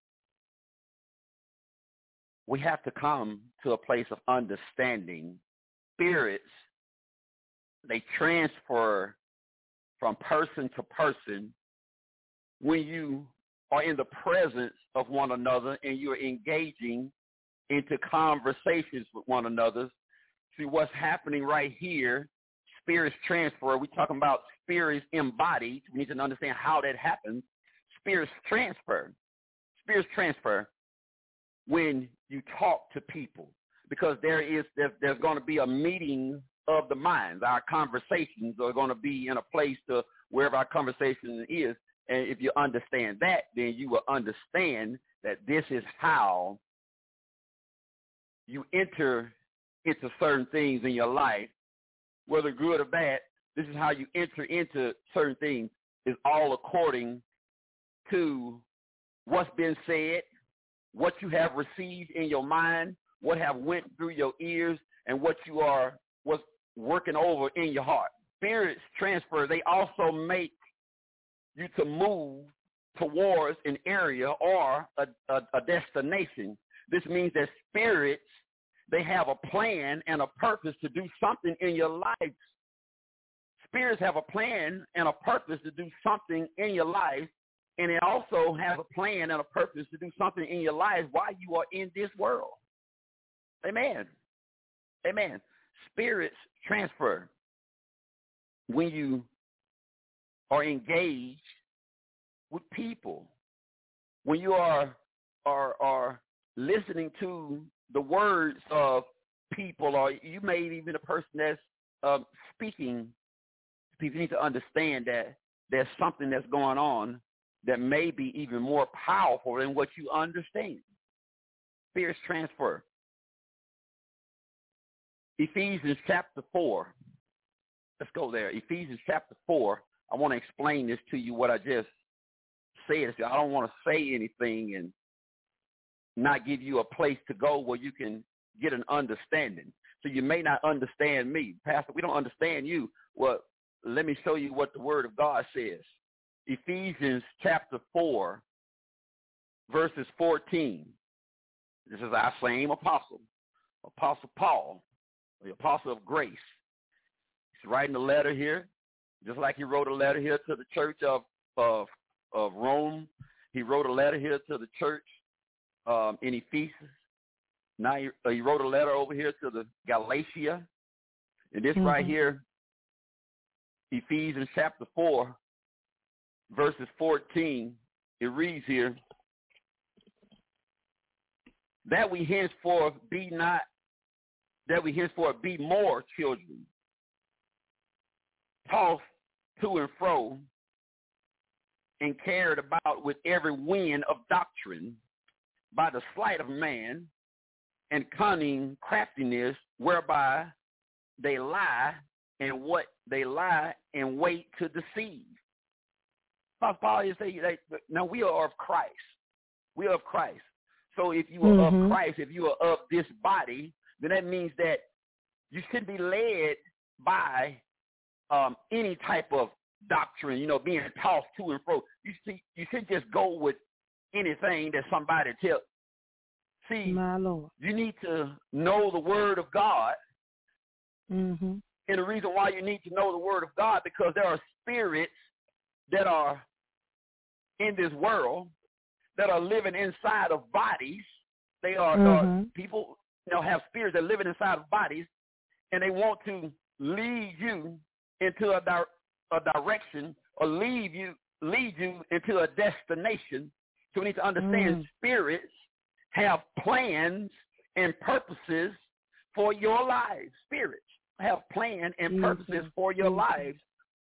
We have to come to a place of understanding spirits. They transfer from person to person when you are in the presence of one another and you're engaging into conversations with one another. See, what's happening right here, spirits transfer. We're talking about spirits embodied. We need to understand how that happens. Spirits transfer. Spirits transfer when you talk to people, because there's going to be a meeting of the minds. Our conversations are going to be in a place to wherever our conversation is. And if you understand that, then you will understand that this is how you enter into certain things in your life, whether good or bad. This is how you enter into certain things, is all according to what's been said, what you have received in your mind, what have went through your ears, and what's working over in your heart. Spirits transfer. They also make you to move towards an area or a destination. This means that spirits, they have a plan and a purpose to do something in your life. Spirits have a plan and a purpose to do something in your life, and it also has a plan and a purpose to do something in your life while you are in this world. Amen. Amen. Spirits transfer when you are engaged with people, when you are listening to the words of people, or you may even be the person that's speaking. People need to understand that there's something that's going on that may be even more powerful than what you understand. Spirits transfer. Ephesians chapter 4. Let's go there. Ephesians chapter 4. I want to explain this to you, what I just said. I don't want to say anything and not give you a place to go where you can get an understanding. So you may not understand me. Pastor, we don't understand you. Well, let me show you what the Word of God says. Ephesians chapter 4, verses 14. This is our same apostle, Apostle Paul, the apostle of grace. He's writing a letter here, just like he wrote a letter here to the church of Rome. He wrote a letter here to the church in Ephesus. Now he wrote a letter over here to the Galatia. And this right here, Ephesians chapter 4, verses 14, it reads here, that we henceforth be more children, tossed to and fro, and carried about with every wind of doctrine, by the sleight of man and cunning craftiness, whereby they lie and wait to deceive. Paul is saying, now we are of Christ. We are of Christ. So if you are of Christ, if you are of this body, then that means that you shouldn't be led by any type of doctrine, being tossed to and fro. You shouldn't just go with anything that somebody tells. See, my Lord, you need to know the Word of God. And the reason why you need to know the Word of God, because there are spirits that are in this world that are living inside of bodies. They are people, have spirits that are living inside of bodies, and they want to lead you into a direction or lead you into a destination. So we need to understand spirits have plans and purposes for your lives. Spirits have plans and purposes for your lives.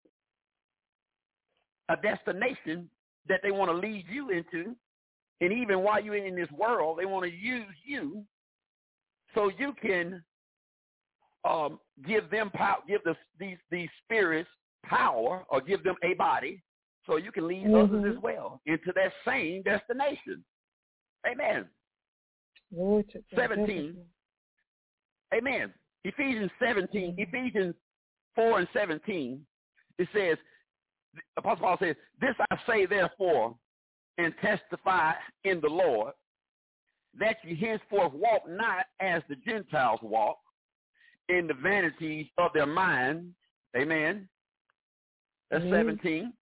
A destination that they want to lead you into. And even while you're in this world, they want to use you so you can give them power, give these spirits power, or give them a body so you can lead others as well into that same destination. Amen. 17. Amen. Ephesians 4 and 17, it says, Apostle Paul says, this I say therefore, and testify in the Lord, that you henceforth walk not as the Gentiles walk, in the vanities of their minds. Amen. That's 17.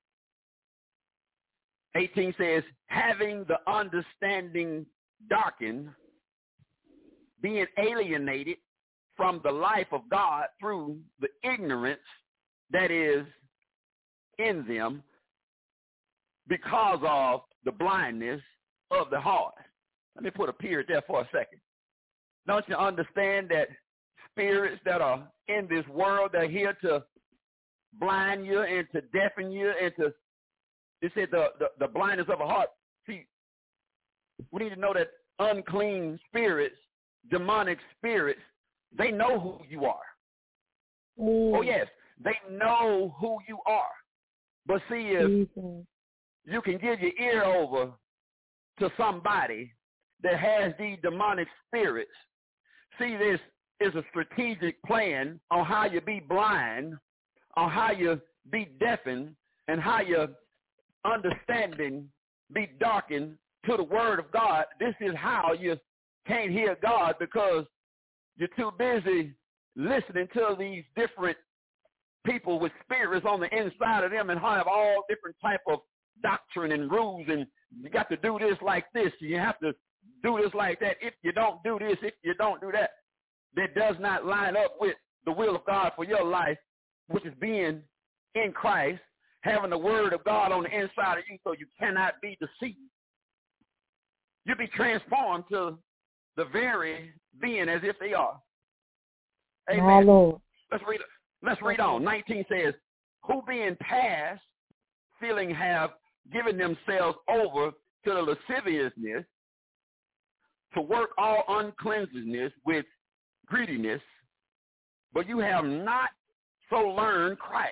18 says, having the understanding darkened, being alienated from the life of God through the ignorance that is in them because of the blindness of the heart. Let me put a period there for a second. Don't you understand that spirits that are in this world, they're here to blind you and to deafen you and to, they said the blindness of a heart. See, we need to know that unclean spirits, demonic spirits, they know who you are. Oh, yes, they know who you are. But see, if you can give your ear over to somebody that has these demonic spirits, see, this is a strategic plan on how you be blind, on how you be deafened, and how your understanding be darkened to the Word of God. This is how you can't hear God, because you're too busy listening to these different people with spirits on the inside of them and have all different type of doctrine and rules, and you got to do this like this, you have to do this like that. If you don't do this, if you don't do that, that does not line up with the will of God for your life, which is being in Christ, having the Word of God on the inside of you, so you cannot be deceived. You'll be transformed to the very being as if they are. Amen. Lord. Let's read on. 19 says, who being past feeling have given themselves over to the lasciviousness, to work all uncleanness with greediness. but you have not so learned Christ.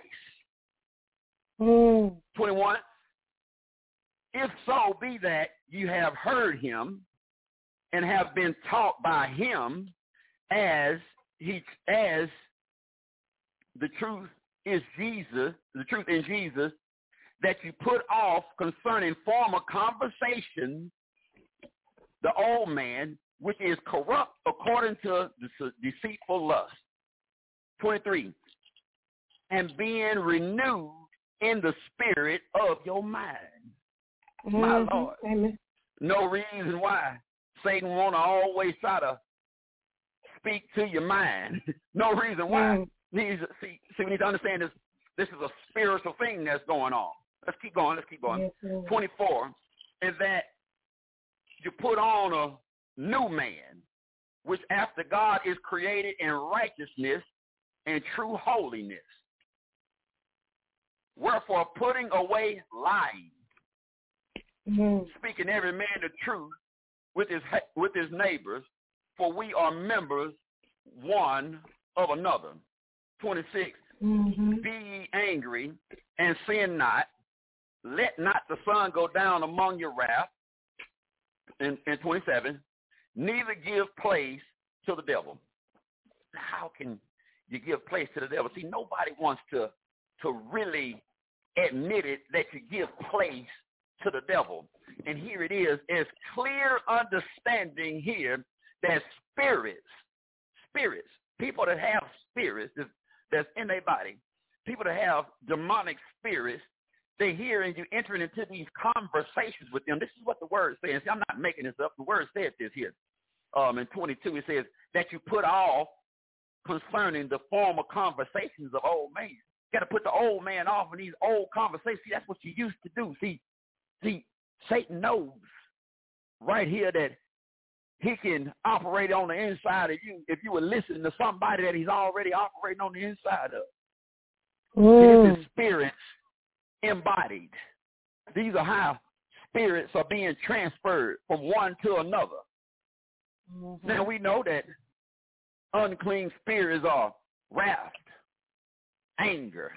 21, if so be that you have heard him and have been taught by him as the truth is Jesus, the truth in Jesus, that you put off concerning former conversation, the old man, which is corrupt according to the deceitful lust. 23, and being renewed in the spirit of your mind. My Lord. Amen. No reason why Satan want to always try to speak to your mind. No reason why. See, we need to understand this. This is a spiritual thing that's going on. Let's keep going. Yes, 24 is that you put on a new man, which after God is created in righteousness and true holiness. Wherefore, putting away lying, speaking every man the truth with his neighbors, for we are members one of another. 26, be ye angry and sin not. Let not the sun go down among your wrath. And 27, neither give place to the devil. How can you give place to the devil? See, nobody wants to really admit it that you give place to the devil. And here it is, it's clear understanding here that spirits, people that have spirits that's in their body, people that have demonic spirits, they hear and you entering into these conversations with them. This is what the word says. See, I'm not making this up. The word says this here. In 22, it says that you put off concerning the former conversations of old man. You got to put the old man off in these old conversations. See, that's what you used to do. See, Satan knows right here that he can operate on the inside of you if you would listen to somebody that he's already operating on the inside of. His spirits embodied. These are how spirits are being transferred from one to another. Now we know that unclean spirits are wrath, anger,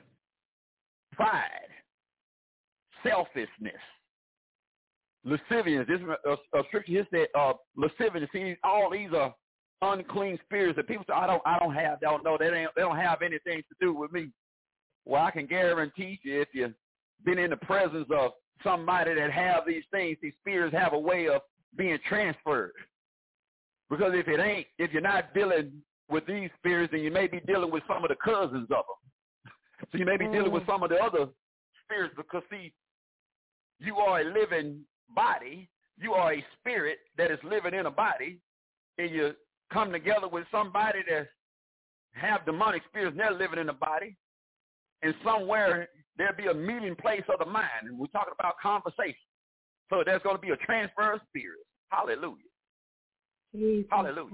pride, selfishness, lasciviousness. This is a scripture here said lasciviousness. See, all these are unclean spirits that people say, I don't know. They don't have anything to do with me. Well, I can guarantee you, if you've been in the presence of somebody that have these things, these spirits have a way of being transferred. Because if you're not dealing with these spirits, then you may be dealing with some of the cousins of them. So you may be dealing with some of the other spirits because, see, you are a living body. You are a spirit that is living in a body, and you come together with somebody that have demonic spirits, and they're living in a body, and somewhere there'll be a meeting place of the mind, and we're talking about conversation. So there's going to be a transfer of spirits. Hallelujah. Jesus. Hallelujah.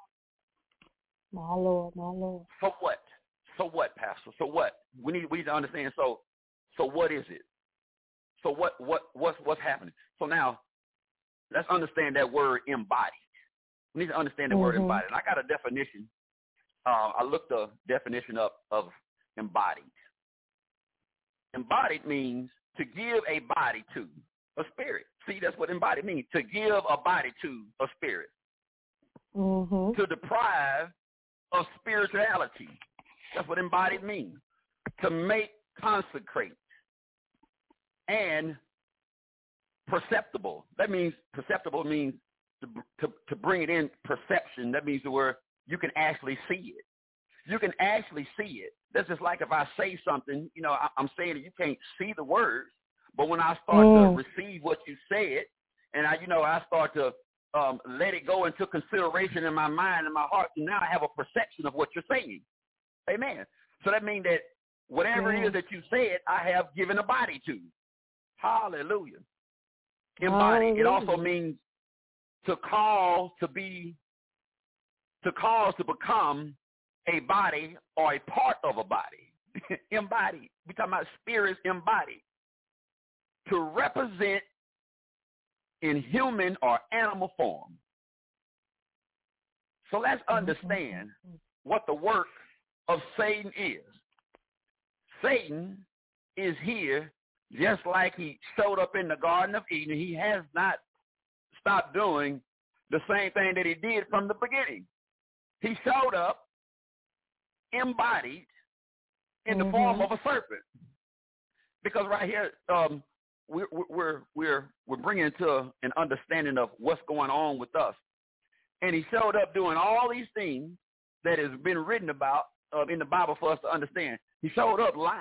My Lord, my Lord. So what? So what, Pastor? So what? We need to understand. So what is it? So what's happening? So now let's understand that word embodied. We need to understand the word embodied. And I got a definition. I looked the definition up of embodied. Embodied means to give a body to a spirit. See, that's what embodied means, to give a body to a spirit. To deprive of spirituality. That's what embodied means. To make consecrate. And perceptible. That means perceptible means to bring it in perception. That means where you can actually see it. You can actually see it. That's just like if I say something, I'm saying it, you can't see the words, but when I start to receive what you said, and I start to let it go into consideration in my mind and my heart, and now I have a perception of what you're saying. Amen. So that means that whatever it is that you said, I have given a body to. Hallelujah. Embody. It also means to cause to become a body or a part of a body. Embodied. We're talking about spirits embodied. To represent in human or animal form. So let's understand what the work of Satan is. Satan is here just like he showed up in the Garden of Eden. He has not stopped doing the same thing that he did from the beginning. He showed up embodied in the form of a serpent. Because right here, we're bringing to an understanding of what's going on with us. And he showed up doing all these things that has been written about in the Bible for us to understand. He showed up lying.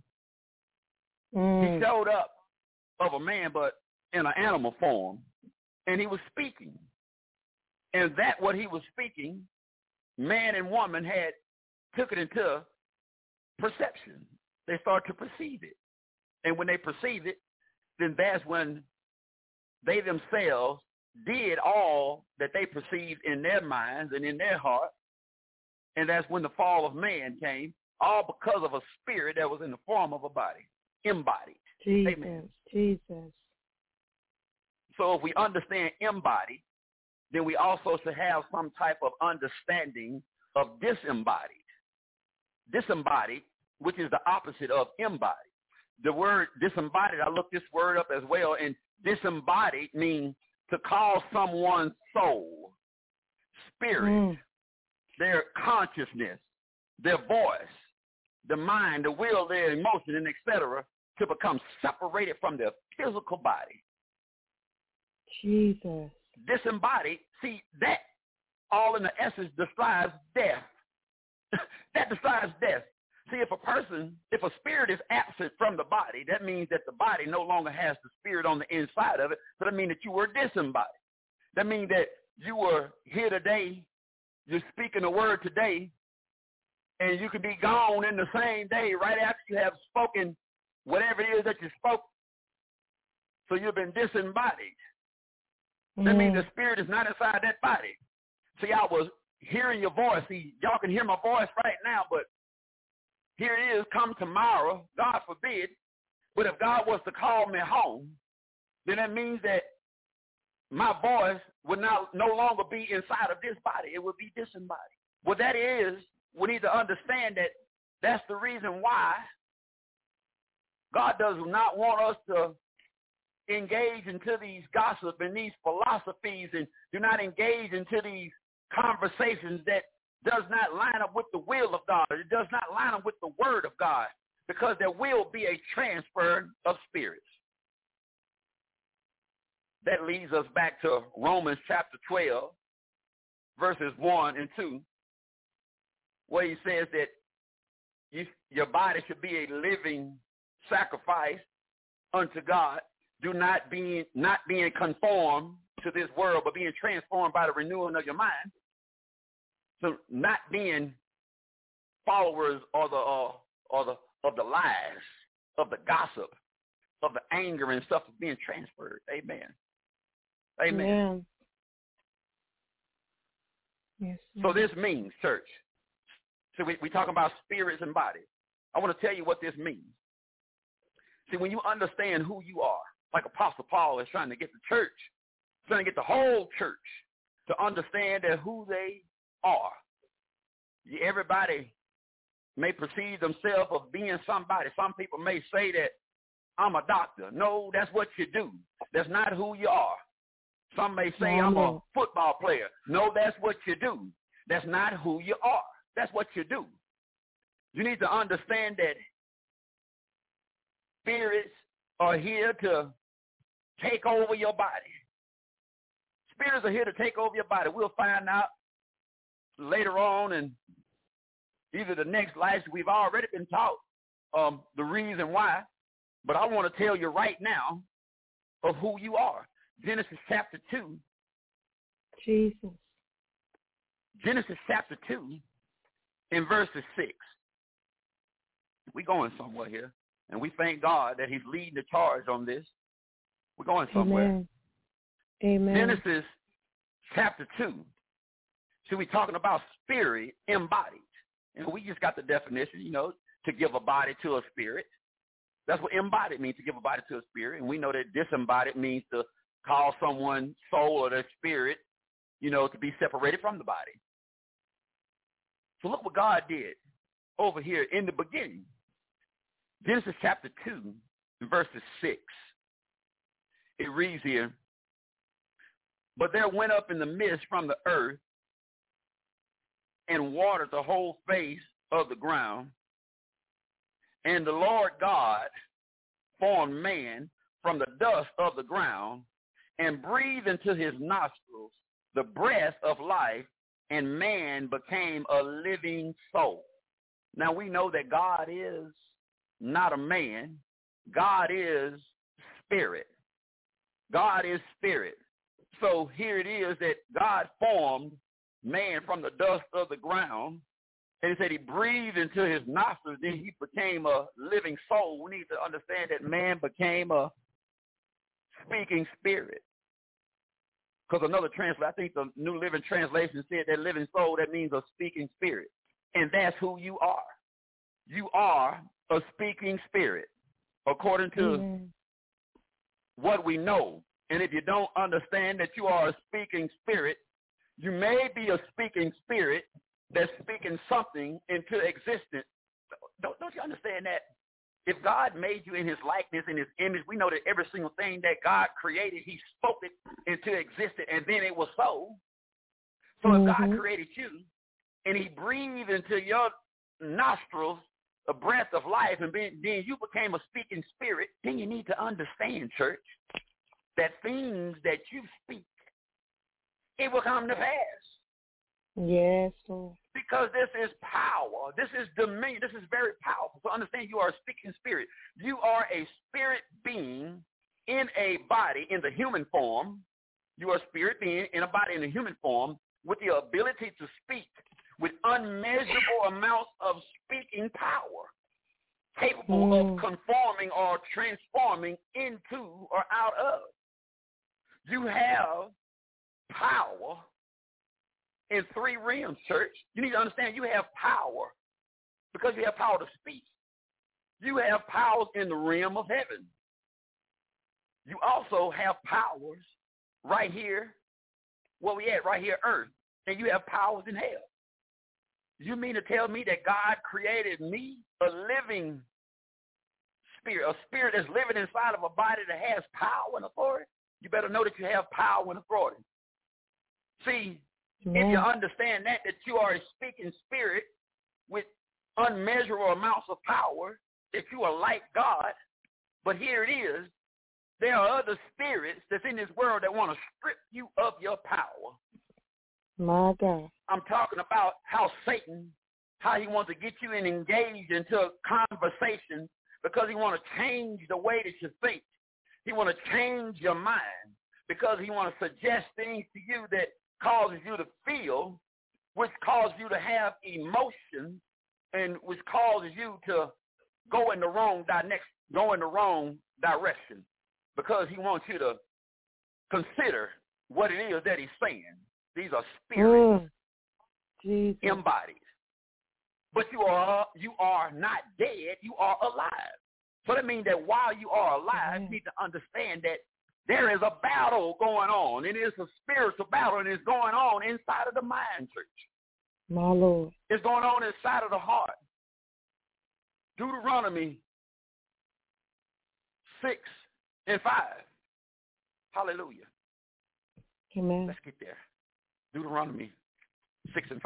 He showed up of a man, but in an animal form, and he was speaking. And that what he was speaking, man and woman had took it into perception. They started to perceive it. And when they perceived it, then that's when they themselves did all that they perceived in their minds and in their heart. And that's when the fall of man came, all because of a spirit that was in the form of a body, embodied. Jesus, Amen. Jesus. So if we understand embodied, then we also should have some type of understanding of disembodied. Disembodied, which is the opposite of embodied. The word disembodied, I looked this word up as well, and disembodied means to call someone's soul, spirit, their consciousness, their voice, the mind, the will, their emotion, and etc., to become separated from their physical body. Jesus. Disembodied, see, that all in the essence describes death. That describes death. See, if a spirit is absent from the body, that means that the body no longer has the spirit on the inside of it. So that means that you were disembodied. That means that you were here today, you're speaking a word today, and you could be gone in the same day right after you have spoken whatever it is that you spoke. So you've been disembodied. That means the spirit is not inside that body. See, I was hearing your voice. See, y'all can hear my voice right now, but here it is, come tomorrow, God forbid. But if God was to call me home, then that means that my voice would no longer be inside of this body. It would be disembodied. What that is, we need to understand that that's the reason why God does not want us to engage into these gossip and these philosophies, and do not engage into these conversations that does not line up with the will of God. It does not line up with the word of God, because there will be a transfer of spirits. That leads us back to Romans chapter 12, verses 1 and 2, where he says that your body should be a living sacrifice unto God. Do not being conformed to this world, but being transformed by the renewing of your mind. So not being followers of the lies, of the gossip, of the anger and stuff being transferred. Amen. Amen. Yes. So this means, church. So we talking about spirits and bodies. I want to tell you what this means. See, when you understand who you are, like Apostle Paul is trying to get the church, trying to get the whole church to understand that who they are. Everybody may perceive themselves of being somebody. Some people may say that I'm a doctor. No, that's what you do. That's not who you are. Some may say I'm a football player. No, that's what you do. That's not who you are. That's what you do. You need to understand that spirits are here to take over your body. Spirits are here to take over your body. We'll find out later on in either the next life. We've already been taught the reason why, but I want to tell you right now of who you are. Genesis chapter 2. Jesus. Genesis chapter 2 in verses 6. We're going somewhere here, and we thank God that he's leading the charge on this. We're going somewhere. Amen. Genesis chapter 2. So we're talking about spirit embodied. And we just got the definition, to give a body to a spirit. That's what embodied means, to give a body to a spirit. And we know that disembodied means to call someone's soul or their spirit, to be separated from the body. So look what God did. over here in the beginning. Genesis chapter 2, verses 6. It reads here, but there went up in the mist from the earth and watered the whole face of the ground. And the Lord God formed man from the dust of the ground and breathed into his nostrils the breath of life, and man became a living soul. Now we know that God is not a man. God is spirit. God is spirit. So here it is that God formed man from the dust of the ground, and he said he breathed into his nostrils, then he became a living soul. We need to understand that man became a speaking spirit. Because another translation, I think the New Living Translation said that living soul, that means a speaking spirit. And that's who you are. You are a speaking spirit, according to what we know. And if you don't understand that you are a speaking spirit, you may be a speaking spirit that's speaking something into existence. Don't you understand that? If God made you in his likeness, in his image, we know that every single thing that God created, he spoke it into existence, and then it was so. So if God created you, and he breathed into your nostrils the breath of life, and then you became a speaking spirit, then you need to understand, church, that things that you speak, it will come to pass. Yes, Lord. Because this is power. This is dominion. This is very powerful. So understand you are a speaking spirit. You are a spirit being in a body in the human form. You are a spirit being in a body in the human form with the ability to speak with unmeasurable amounts of speaking power, capable of conforming or transforming into or out of. You have power in three realms, church. You need to understand you have power because you have power to speak. You have powers in the realm of heaven. You also have powers right here, where we at, right here, earth, and you have powers in hell. You mean to tell me that God created me, a living spirit, a spirit that's living inside of a body that has power and authority? You better know that you have power and authority. See, if you understand that you are a speaking spirit with unmeasurable amounts of power, that you are like God, but here it is, there are other spirits that's in this world that want to strip you of your power. My God. I'm talking about how Satan, how he wants to get you engaged into a conversation because he wants to change the way that you think. He wants to change your mind because he wants to suggest things to you that causes you to feel, which causes you to have emotions, and which causes you to go in the wrong direction, because he wants you to consider what it is that he's saying. These are spirits embodied. But you are not dead, you are alive. So that means that while you are alive, you need to understand that there is a battle going on. It is a spiritual battle, and it's going on inside of the mind, church. My Lord. It's going on inside of the heart. Deuteronomy 6:5. Hallelujah. Amen. Let's get there. Deuteronomy 6:5.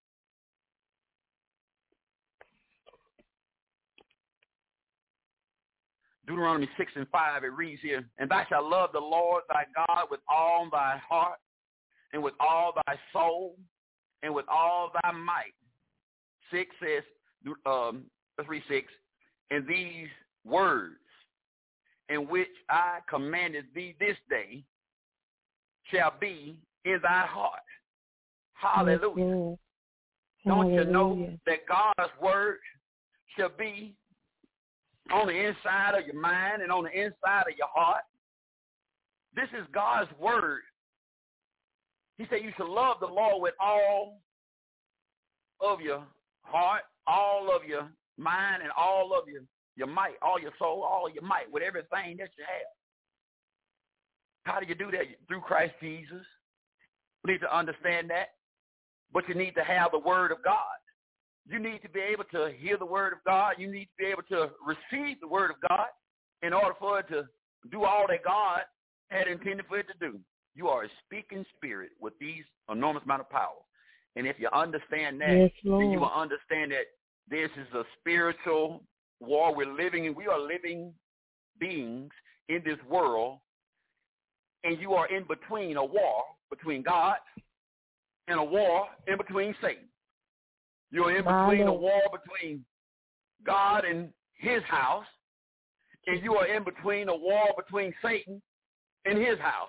Deuteronomy 6:5, it reads here, and thou shalt love the Lord thy God with all thy heart, and with all thy soul, and with all thy might. 6 says, let's read 6, and these words in which I commanded thee this day shall be in thy heart. Hallelujah. Yes, don't you know that God's word shall be on the inside of your mind and on the inside of your heart? This is God's word. He said you should love the Lord with all of your heart, all of your mind, and all of your might, all your soul, all of your might, with everything that you have. How do you do that? Through Christ Jesus. You need to understand that. But you need to have the word of God. You need to be able to hear the word of God. You need to be able to receive the word of God in order for it to do all that God had intended for it to do. You are a speaking spirit with these enormous amount of power. And if you understand that, then you will understand that this is a spiritual war we're living in. We are living beings in this world, and you are in between a war between God and a war in between Satan. You're in between a war between God and his house, and you are in between a war between Satan and his house.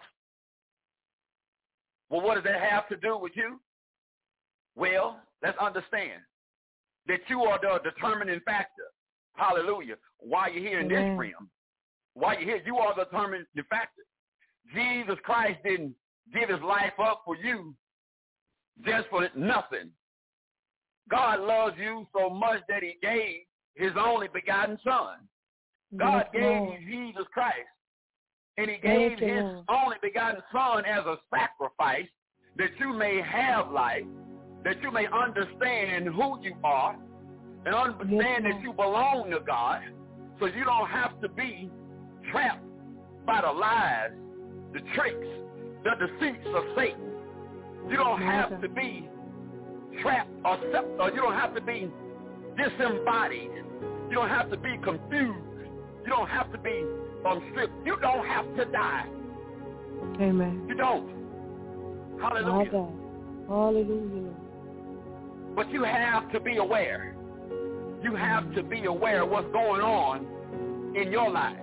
Well, what does that have to do with you? Well, let's understand that you are the determining factor. Hallelujah. Why you're here in this realm. Why you're here, you are the determining factor. Jesus Christ didn't give his life up for you just for nothing. God loves you so much that he gave his only begotten son. God gave you Jesus Christ, and he gave his only begotten son as a sacrifice that you may have life, that you may understand who you are and understand that you belong to God, so you don't have to be trapped by the lies, the tricks, the deceits of Satan. You don't have to be trapped or you don't have to be disembodied. You don't have to be confused. You don't have to be stripped. You don't have to die. Amen. You don't. Hallelujah. Hallelujah. But you have to be aware. You have to be aware of what's going on in your life.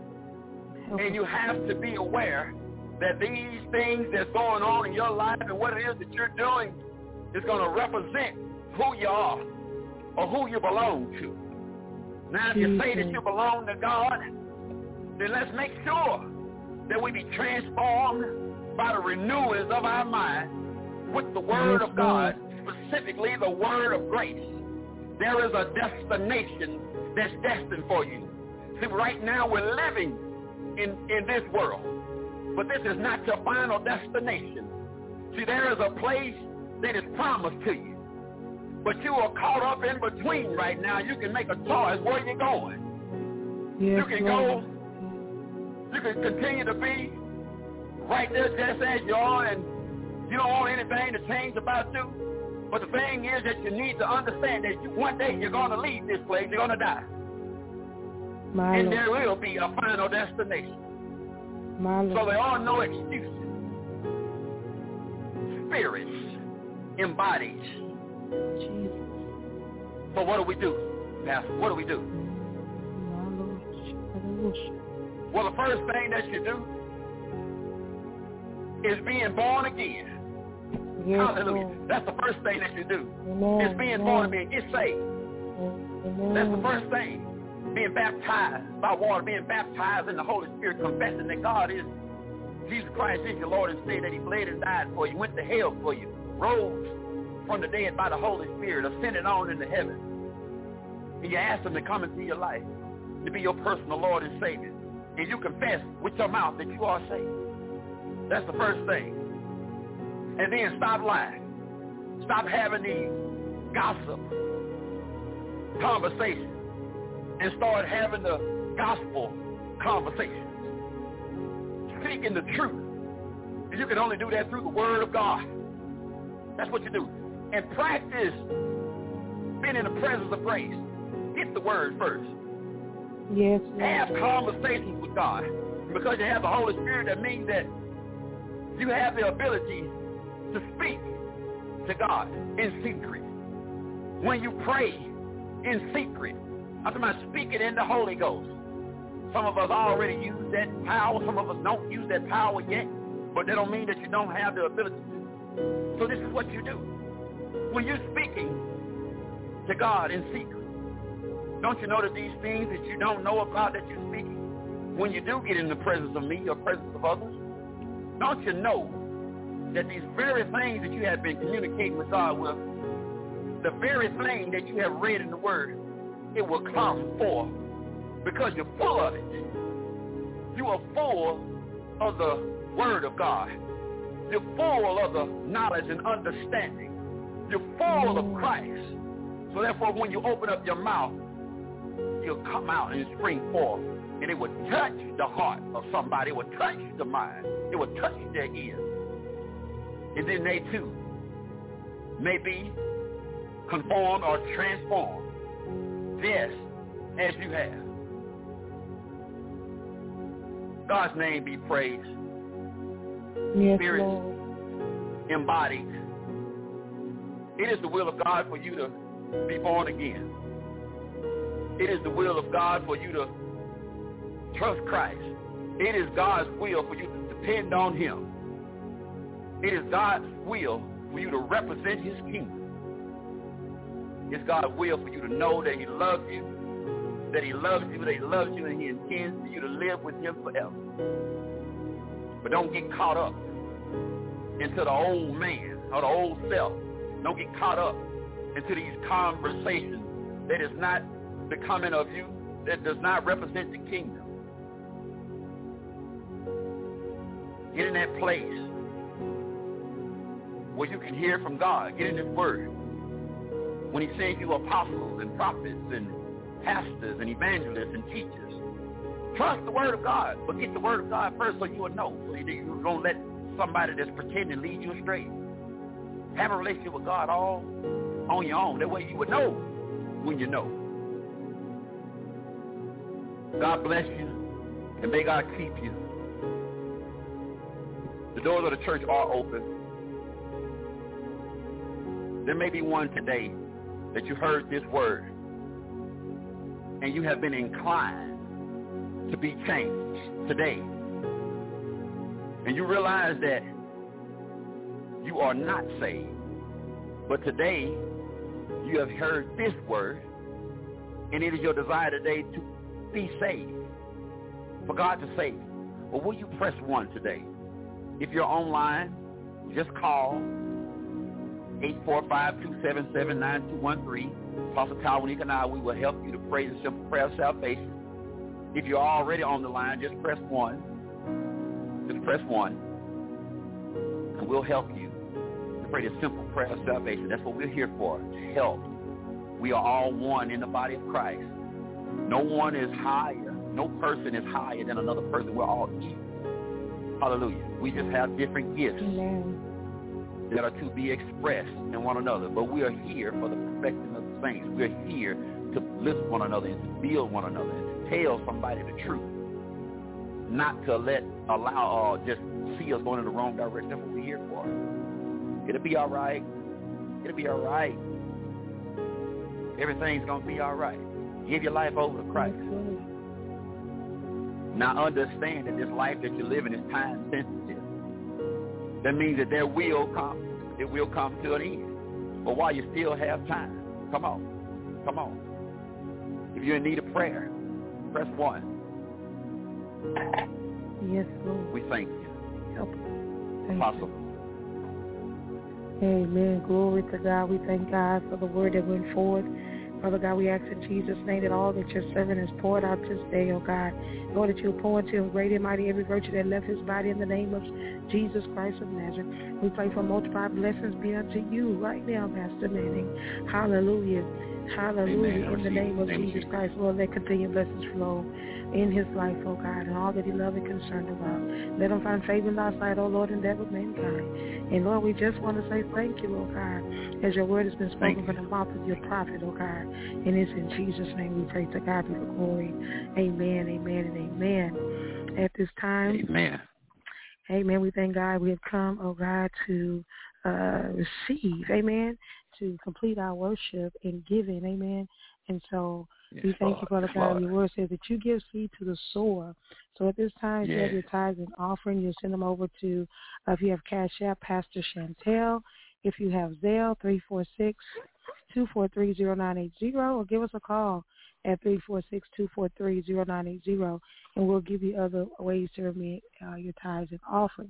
And you have to be aware that these things that's going on in your life and what it is that you're doing is going to represent who you are or who you belong to. Now, if you say that you belong to God, then let's make sure that we be transformed by the renewals of our mind with the word of God, specifically the word of grace. There is a destination that's destined for you. See, right now we're living in this world, but this is not your final destination. See, there is a place that is promised to you, but you are caught up in between right now. You can make a choice where you're going. You can go, you can continue to be right there just as you are, and you don't want anything to change about you. But the thing is that you need to understand that one day you're going to leave this place. You're going to die. And there will be a final destination. So there are no excuses. Spirits embodied. So what do we do, Pastor? What do we do? Well, the first thing that you do is being born again. Hallelujah. That's the first thing that you do. It's being born again. Get saved. That's the first thing. Being baptized by water, being baptized in the Holy Spirit, confessing that God is, Jesus Christ is your Lord and Savior, that he bled and died for you, went to hell for you, rose from the dead by the Holy Spirit, ascended on into heaven. And you ask him to come into your life, to be your personal Lord and Savior. And you confess with your mouth that you are saved. That's the first thing. And then stop lying. Stop having these gossip conversations and start having the gospel conversations. Speaking the truth. And you can only do that through the word of God. That's what you do. And practice being in the presence of grace. Get the word first. Yes. Have conversations with God. And because you have the Holy Spirit, that means that you have the ability to speak to God in secret. When you pray in secret, I'm talking about speaking in the Holy Ghost. Some of us already use that power. Some of us don't use that power yet. But that don't mean that you don't have the ability to. So this is what you do. When you're speaking to God in secret, don't you know that these things that you don't know about that you're speaking, when you do get in the presence of me or presence of others, don't you know that these very things that you have been communicating with God with, the very thing that you have read in the Word, it will come forth because you're full of it. You are full of the Word of God. You're full of the knowledge and understanding. You're full of Christ. So therefore, when you open up your mouth, you'll come out and spring forth. And it will touch the heart of somebody. It will touch the mind. It will touch their ears. And then they too may be conformed or transformed just as you have. God's name be praised. Yes, Spirit Lord. embodied. It is the will of God for you to be born again. It is the will of God for you to trust Christ. It is God's will for you to depend on him. It is God's will for you to represent his kingdom. It's God's will for you to know that he loves you, that he loves you, and he intends for you to live with him forever. But don't get caught up into the old man or the old self. Don't get caught up into these conversations that is not becoming of you, that does not represent the kingdom. Get in that place where you can hear from God. Get in his word. When he sends you apostles and prophets and pastors and evangelists and teachers, trust the word of God. But get the word of God first so you will know. So you don't let somebody that's pretending lead you astray. Have a relationship with God all on your own. That way you would know when you know. God bless you, and may God keep you. The doors of the church are open. There may be one today that you heard this word, and you have been inclined to be changed today. And you realize that you are not saved. But today, you have heard this word, and it is your desire today to be saved, for God to save you. Well, will you press 1 today? If you're online, just call 845-277-9213. Apostle Taiwan and I, we will help you to pray the simple prayer of salvation. If you're already on the line, just press 1. Just press 1, and we'll help you to pray the simple prayer of salvation. That's what we're here for, to help. We are all one in the body of Christ. No one is higher. No person is higher than another person. We're all equal. Hallelujah. We just have different gifts. Amen. That are to be expressed in one another. But we are here for the perfecting of the saints. We're here to lift one another and to build one another and to tell somebody the truth. Not to allow just see us going in the wrong direction. That's what we're here for. It'll be all right. It'll be all right. Everything's going to be all right. Give your life over to Christ. Now understand that this life that you're living is time sensitive. That means that it will come to an end. But while you still have time, come on. If you're in need of prayer, press 1. Yes, Lord. We thank you. Help us. Apostle. Amen. Glory to God. We thank God for the word that went forth. Father God, we ask in Jesus' name that all that your servant has poured out this day, oh God, Lord, that you'll pour into him great and mighty every virtue that left his body in the name of Jesus Christ of Nazareth. We pray for multiplied blessings be unto you right now, Pastor Manning. Hallelujah. Hallelujah. Amen. In the name of Jesus Christ, Lord, let continued blessings flow in his life, oh God, and all that he loved and concerned about. Let him find favor in thy sight, oh Lord, and that with mankind. And Lord, we just want to say thank you, Lord God, as your word has been spoken from the mouth of your prophet, oh God. And it's in Jesus' name we pray. To God be the glory. Amen, amen, and amen. At this time, amen, we thank God we have come, oh God, to receive, amen, to complete our worship and giving, amen. And so we thank you, Father God. Your word says that you give seed to the sower. So at this time, if you have your tithes and offering, you'll send them over to, if you have Cash App, Pastor Chantel. If you have Zelle, 346-243-0980, or give us a call at 346-243-0980, and we'll give you other ways to remit your tithes and offering.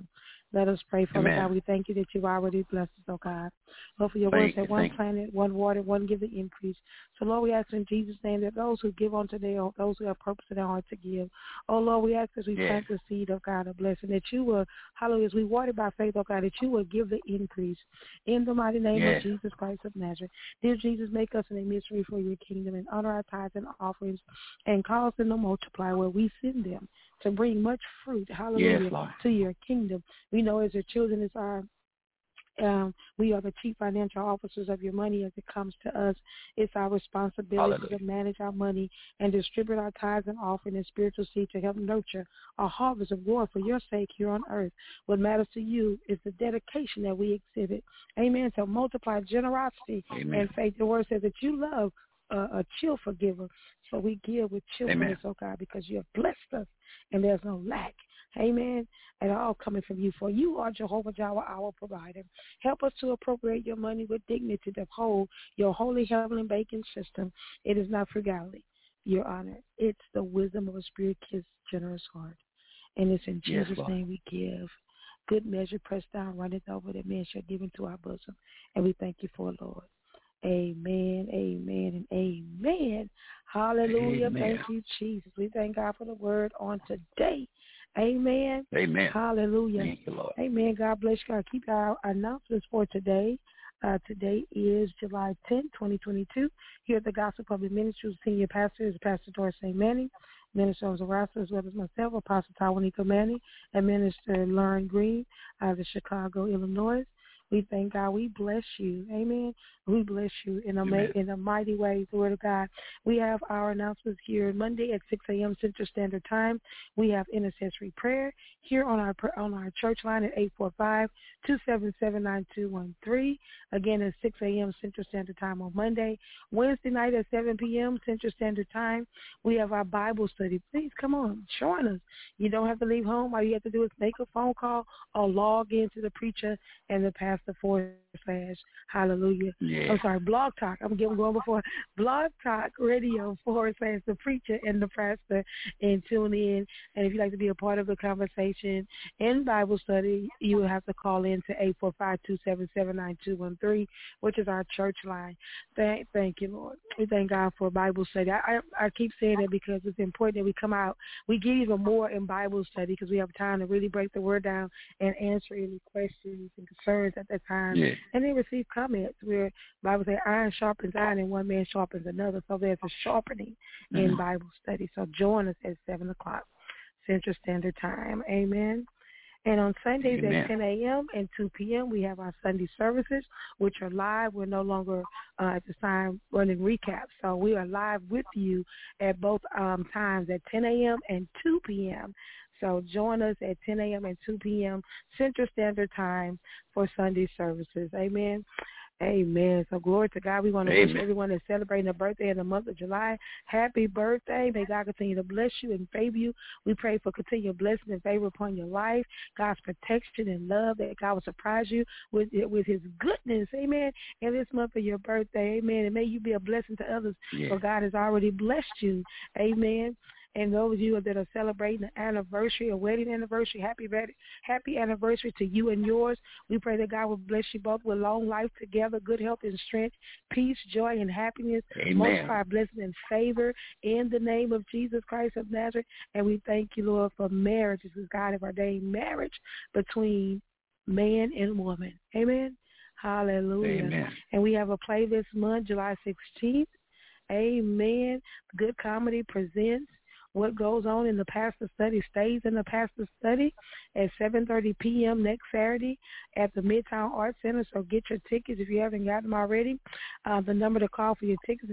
Let us pray, Father God. We thank you that you've already blessed us, oh God. Lord, for your word said one planet, one water, one give the increase. So, Lord, we ask in Jesus' name that those who give on today, or those who have purpose in their heart to give, oh, Lord, we ask as we plant the seed of God, a blessing, that you will, hallelujah, as we water by faith, oh God, that you will give the increase in the mighty name of Jesus Christ of Nazareth. Dear Jesus, make us an emissary for your kingdom and honor our tithes and offerings and cause them to multiply where we send them to bring much fruit, hallelujah, to your kingdom. We know as your children is our we are the chief financial officers of your money as it comes to us. It's our responsibility to manage our money and distribute our tithes and offering and spiritual seed to help nurture a harvest of glory for your sake here on earth. What matters to you is the dedication that we exhibit. Amen. So multiply generosity and faith. The word says that you love a cheerful giver. So we give with cheerfulness, oh God, because you have blessed us and there's no lack. Amen. And all coming from you. For you are Jehovah Jireh, our provider. Help us to appropriate your money with dignity to uphold your holy heavenly banking system. It is not frugality, your honor. It's the wisdom of a spirit-kissed, generous heart. And it's in Jesus' name we give. Good measure, pressed down, runneth over, that man shall give into our bosom. And we thank you for it, Lord. Amen, amen, and amen. Hallelujah. Amen. Thank you, Jesus. We thank God for the word on today. Amen. Amen. Hallelujah. Thank you, Lord. Amen. God bless you. Keep our announcements for today. Today is July 10, 2022. Here at the Gospel Public Ministries, Senior Pastor is Pastor Doris St. Manning, Minister Zarasa, as well as myself, Apostle Tawanika Manning, and Minister Lauren Green out of Chicago, Illinois. We thank God. We bless you. Amen. We bless you in a mighty way, the word of God. We have our announcements here Monday at 6 a.m. Central Standard Time. We have intercessory prayer here on our church line at 845-277-9213. Again, at 6 a.m. Central Standard Time on Monday. Wednesday night at 7 p.m. Central Standard Time, we have our Bible study. Please come on, join us. You don't have to leave home. All you have to do is make a phone call or log into the preacher and the pastor / hallelujah. I'm sorry, Blog Talk. I'm going before Blog Talk Radio / the preacher and the pastor, and tune in. And if you'd like to be a part of the conversation in Bible study, you will have to call in to 845-277-9213, which is our church line. Thank you, Lord. We thank God for Bible study. I keep saying it because it's important that we come out. We get even more in Bible study because we have time to really break the word down and answer any questions and concerns at that time. And then receive comments where Bible says iron sharpens iron and one man sharpens another. So there's a sharpening in Bible study. So join us at 7 o'clock Central Standard Time. Amen. And on Sundays at 10 a.m. and 2 p.m., we have our Sunday services, which are live. We're no longer at this time running recaps. So we are live with you at both times at 10 a.m. and 2 p.m. So join us at 10 a.m. and 2 p.m. Central Standard Time for Sunday services. Amen. Amen. So glory to God. We want to wish everyone that's celebrating a birthday in the month of July, happy birthday. May God continue to bless you and favor you. We pray for continued blessing and favor upon your life, God's protection and love, that God will surprise you with his goodness. Amen. In this month of your birthday. Amen. And may you be a blessing to others, for God has already blessed you. Amen. And those of you that are celebrating an anniversary, a wedding anniversary, happy anniversary to you and yours. We pray that God will bless you both with long life together, good health and strength, peace, joy, and happiness, multiply blessing and favor in the name of Jesus Christ of Nazareth. And we thank you, Lord, for marriage. This is God of ordained marriage between man and woman. Amen. Hallelujah. Amen. And we have a play this month, July 16th. Amen. Good Comedy presents What Goes On in the Pastor Study Stays in the Pastor Study at 7:30 p.m. next Saturday at the Midtown Arts Center. So get your tickets if you haven't gotten them already. The number to call for your tickets is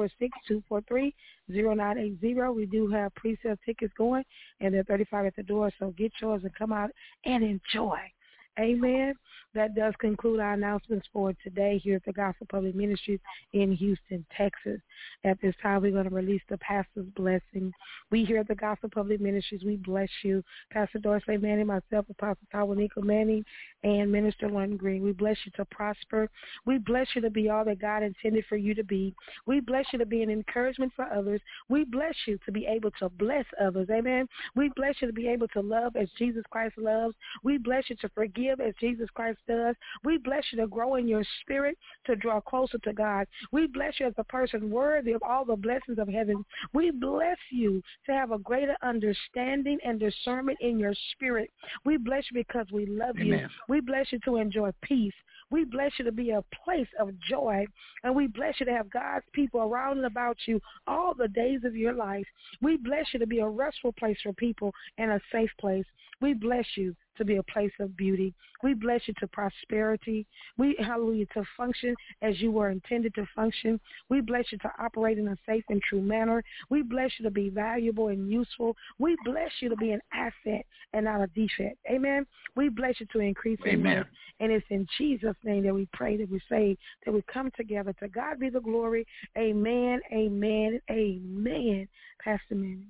346-243-0980. We do have pre-sale tickets going, and they're $35 at the door. So get yours and come out and enjoy. Amen. That does conclude our announcements for today here at the Gospel Public Ministries in Houston, Texas. At this time, we're going to release the pastor's blessing. We here at the Gospel Public Ministries, we bless you. Pastor Dorsey Manning, myself, Apostle Tawanika Manning, and Minister London Green. We bless you to prosper. We bless you to be all that God intended for you to be. We bless you to be an encouragement for others. We bless you to be able to bless others. Amen. We bless you to be able to love as Jesus Christ loves. We bless you to forgive as Jesus Christ does. We bless you to grow in your spirit, to draw closer to God. We bless you as a person worthy of all the blessings of heaven. We bless you to have a greater understanding and discernment in your spirit. We bless you because we love you. Amen. We bless you to enjoy peace. We bless you to be a place of joy, and we bless you to have God's people around and about you all the days of your life. We bless you to be a restful place for people and a safe place. We bless you to be a place of beauty. We bless you to prosperity. We, hallelujah, to function as you were intended to function. We bless you to operate in a safe and true manner. We bless you to be valuable and useful. We bless you to be an asset and not a defect. Amen. We bless you to increase in life. And it's in Jesus' name that we pray, that we say, that we come together. To God be the glory. Amen, amen, amen. Pastor Manning.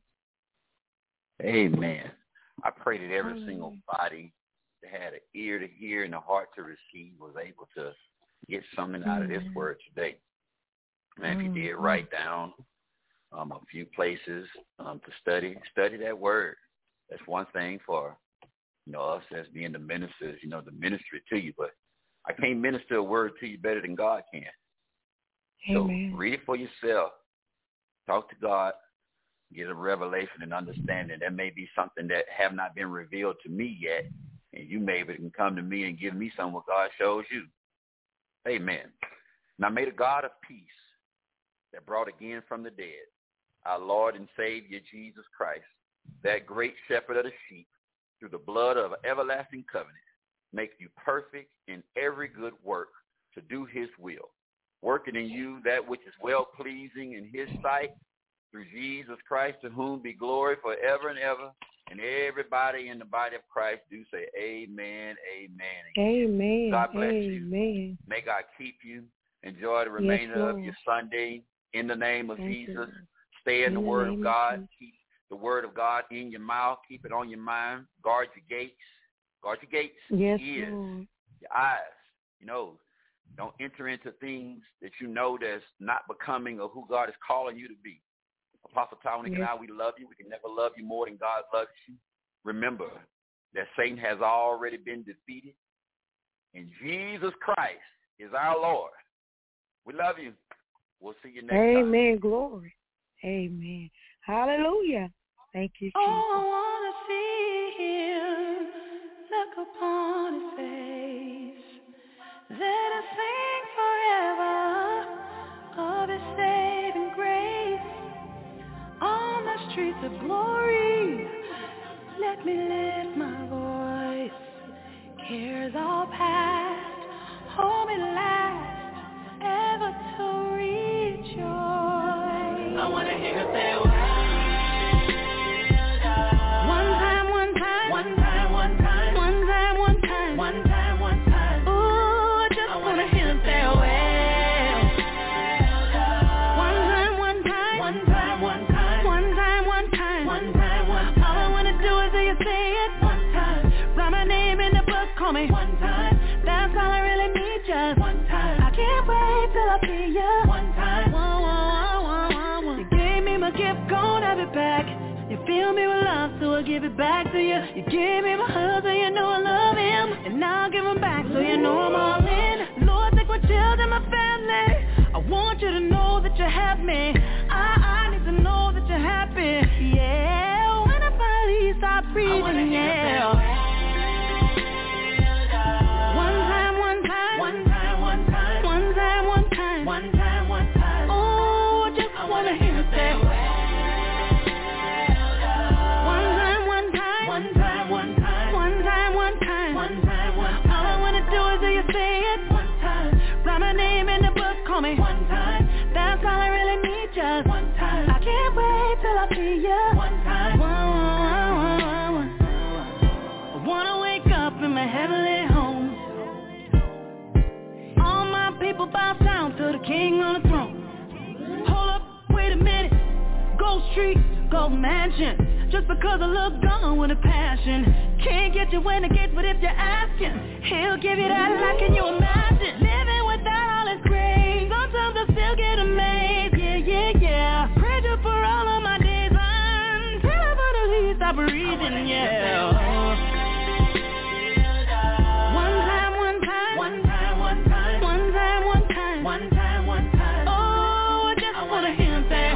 Amen. I pray that every single body that had an ear to hear and a heart to receive was able to get something out of this word today. And if you did, write down a few places to study that word. That's one thing for, us as being the ministers, the ministry to you. But I can't minister a word to you better than God can. Amen. So read it for yourself. Talk to God. Get a revelation and understanding. That may be something that have not been revealed to me yet, and you maybe can come to me and give me some what God shows you. Amen. Now may the God of peace that brought again from the dead our Lord and Savior Jesus Christ, that great shepherd of the sheep, through the blood of everlasting covenant, make you perfect in every good work to do his will, working in you that which is well-pleasing in his sight, through Jesus Christ, to whom be glory forever and ever. And everybody in the body of Christ do say amen, amen. Amen. God bless amen. you. May God keep you. Enjoy the remainder of your Sunday. In the name of Jesus, stay in the Word of God. Keep the Word of God in your mouth. Keep it on your mind. Guard your gates. Guard your gates. Yes, your ears, Lord. your eyes. Don't enter into things that you know that's not becoming of who God is calling you to be. Apostle Tony and I, we love you. We can never love you more than God loves you. Remember that Satan has already been defeated, and Jesus Christ is our Lord. We love you. We'll see you next time. Amen. Glory. Amen. Hallelujah. Thank you, Jesus. Oh, I want to see him look upon his face. Let us sing forever of his saving grace. On the streets of glory, let me lift my voice. Cares all past, hold me last, ever to rejoice. I want to hear you say, one time, one time, one time, one time, one time, one time, one time, one time. Ooh, I just want to hear you say, call me one time, that's all I really need, just one time. I can't wait till I see ya one time. You gave me my gift, gon' have it back. You fill me with love, so I give it back to you. You gave me my husband, you know I love him, and now I'll give him back, so you know I'm all in. Lord, take my children, my family. I want you to know that you have me. I need to know that you're happy. Yeah, when I finally stop breathing, yeah. Call me one time, that's all I really need, just one time. I can't wait till I see ya one time. I wanna wake up in my heavenly home. bow down to the king on the throne. Hold up, wait a minute. Gold Street, Gold Mansion. Just because I look gone with a passion. Can't get you when I get, but if you're asking, he'll give you that like, can you imagine? Living without all his grace. Sometimes I still get amazed, yeah. Praise you for all of my days until I finally stop breathing, yeah. One time. Oh, I just wanna hear him say,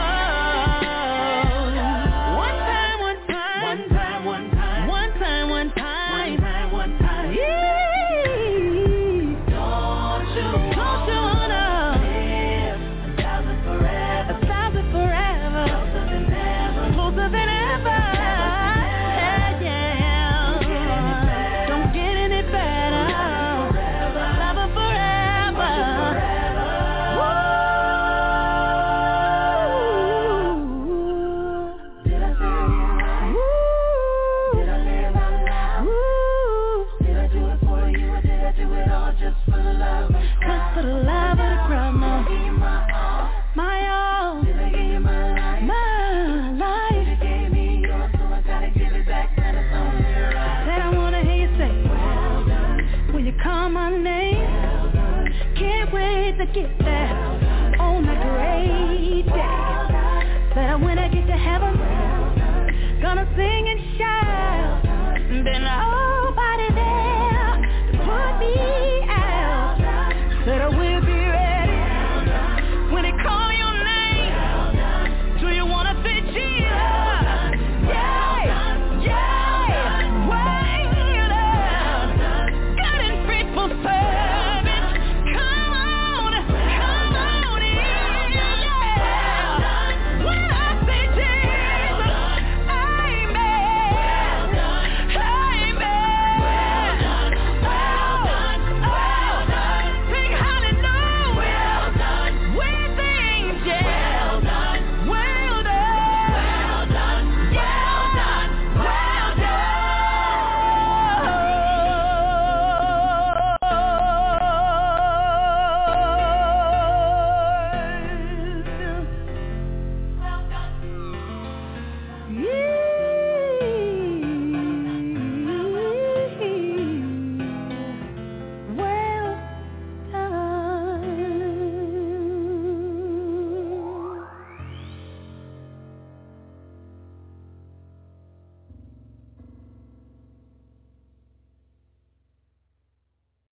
to get there on that great day. But when I get to heaven, gonna sing and shout, then